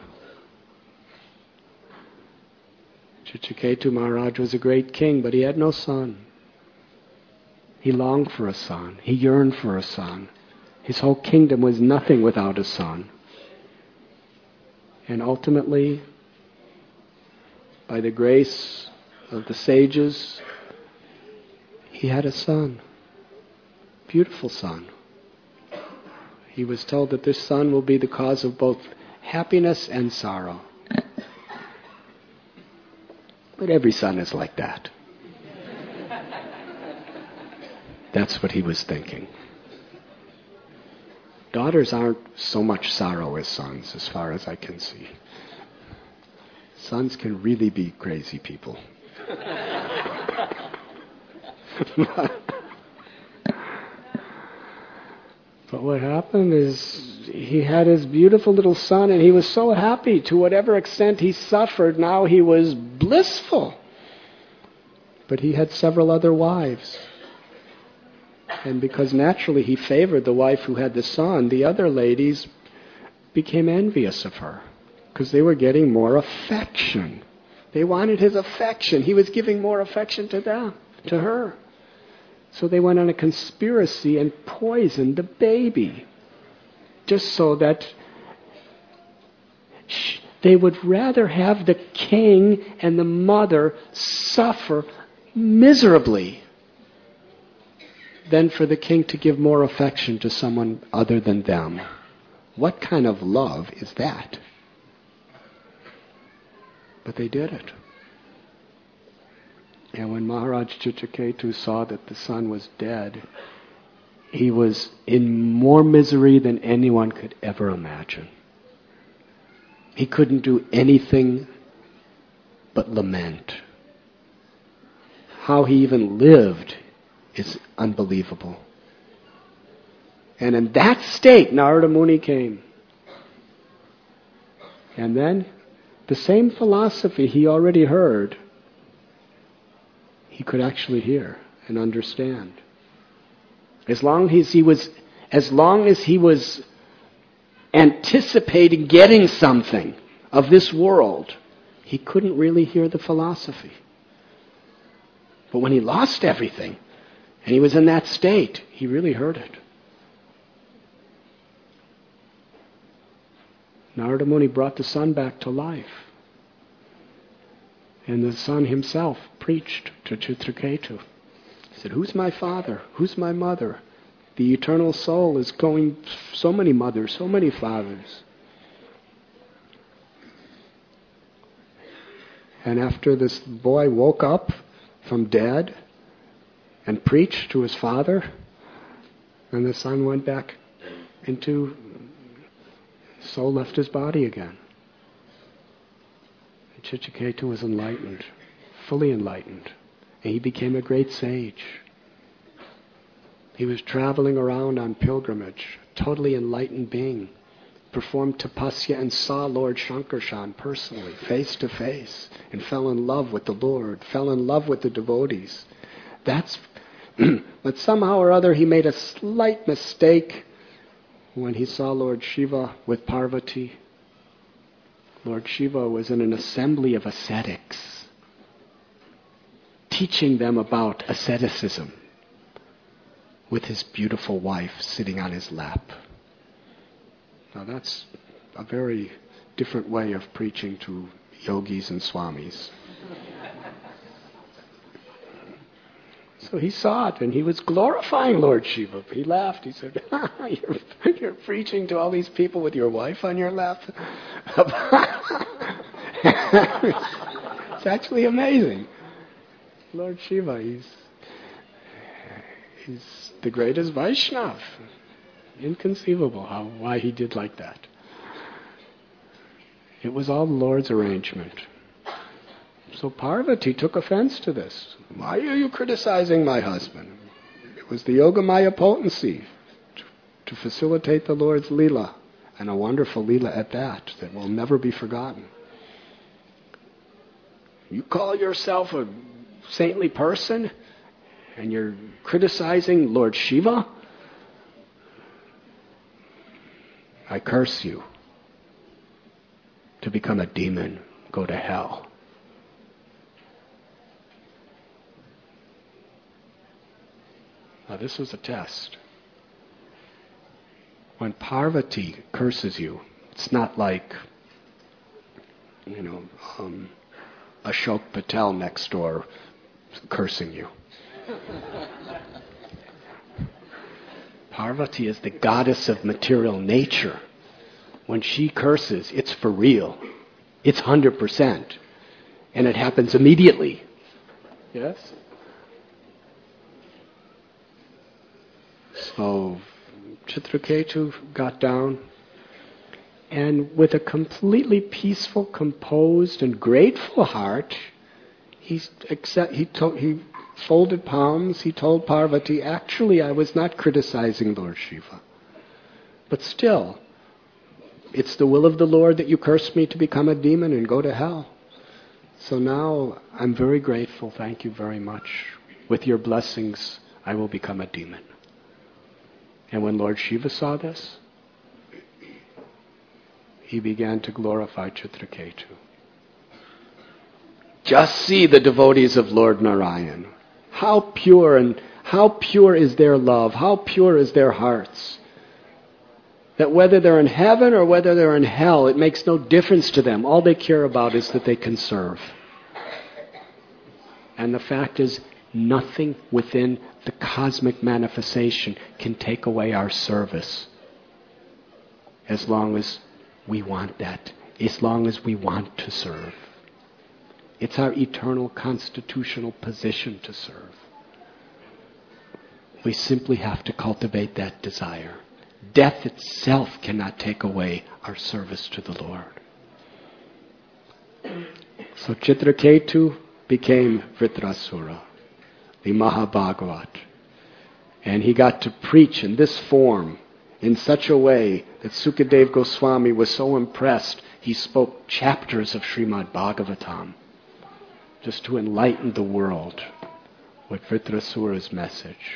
Chitraketu Maharaj was a great king, but he had no son. He longed for a son. He yearned for a son. His whole kingdom was nothing without a son. And ultimately, by the grace of the sages, he had a son. Beautiful son. He was told that this son will be the cause of both happiness and sorrow. But every son is like that. That's what he was thinking. Daughters aren't so much sorrow as sons, as far as I can see. Sons can really be crazy people. But what happened is he had his beautiful little son, and he was so happy. To whatever extent he suffered, now he was blissful. But he had several other wives. And because naturally he favored the wife who had the son, the other ladies became envious of her because they were getting more affection. They wanted his affection. He was giving more affection to them, to her. So they went on a conspiracy and poisoned the baby, just so that they would rather have the king and the mother suffer miserably than for the king to give more affection to someone other than them. What kind of love is that? But they did it. And when Maharaj Chitraketu saw that the son was dead, he was in more misery than anyone could ever imagine. He couldn't do anything but lament. How he even lived is unbelievable. And in that state, Narada Muni came. And then, the same philosophy he already heard, he could actually hear and understand. As long as he was, as long as he was anticipating getting something of this world, he couldn't really hear the philosophy. But when he lost everything, and he was in that state, he really heard it. Narada Muni brought the son back to life. And the son himself preached to Chitraketu. He said, "Who's my father? Who's my mother? The eternal soul is going so many mothers, so many fathers." And after this boy woke up from dead and preached to his father, and the son went back into, soul left his body again. And Chitraketu was enlightened, fully enlightened, and he became a great sage. He was traveling around on pilgrimage, totally enlightened being, performed tapasya and saw Lord Shankarshan personally, face to face, and fell in love with the Lord, fell in love with the devotees. That's, but somehow or other he made a slight mistake when he saw Lord Shiva with Parvati. Lord Shiva was in an assembly of ascetics, teaching them about asceticism, with his beautiful wife sitting on his lap. Now that's a very different way of preaching to yogis and swamis. So he saw it, and he was glorifying Lord Shiva. He laughed. He said, you're, you're preaching to all these people with your wife on your lap? It's actually amazing. Lord Shiva, he's, he's the greatest Vaishnav. Inconceivable how why he did like that. It was all the Lord's arrangement. So Parvati took offense to this. Why are you criticizing my husband? It was the Yogamaya potency to, to facilitate the Lord's Leela, and a wonderful Leela at that, that will never be forgotten. You call yourself a saintly person, and you're criticizing Lord Shiva? I curse you to become a demon, go to hell. Now this was a test. When Parvati curses you, it's not like, you know, um, Ashok Patel next door cursing you. Parvati is the goddess of material nature. When she curses, it's for real. It's one hundred percent. And it happens immediately. Yes? So Chitraketu got down And with a completely peaceful, composed, and grateful heart, he, accept, he, to, he folded palms, he told Parvati, actually I was not criticizing Lord Shiva. But still, it's the will of the Lord that you curse me to become a demon and go to hell. So now I'm very grateful, thank you very much. With your blessings, I will become a demon. And when Lord Shiva saw this, he began to glorify Chitraketu. Just see the devotees of Lord Narayan. How pure and how pure is their love, how pure is their hearts. That whether they're in heaven or whether they're in hell, it makes no difference to them. All they care about is that they can serve. And the fact is, nothing within the cosmic manifestation can take away our service. As long as we want that. As long as we want to serve. It's our eternal constitutional position to serve. We simply have to cultivate that desire. Death itself cannot take away our service to the Lord. So Chitraketu became Vritrasura, the Mahabhagavat. And he got to preach in this form, in such a way that Sukadev Goswami was so impressed, he spoke chapters of Srimad Bhagavatam, just to enlighten the world with Vritrasura's message.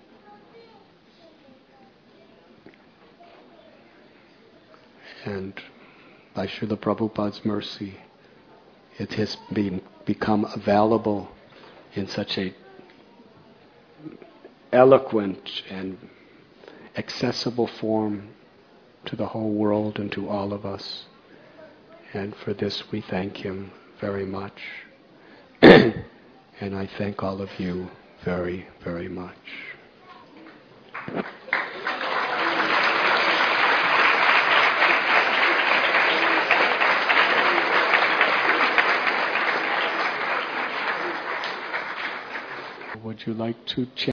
And by Srila Prabhupada's mercy, it has been, become available in such a eloquent and accessible form to the whole world and to all of us. And for this we thank him very much. And I thank all of you very, very much. Would you like to chant?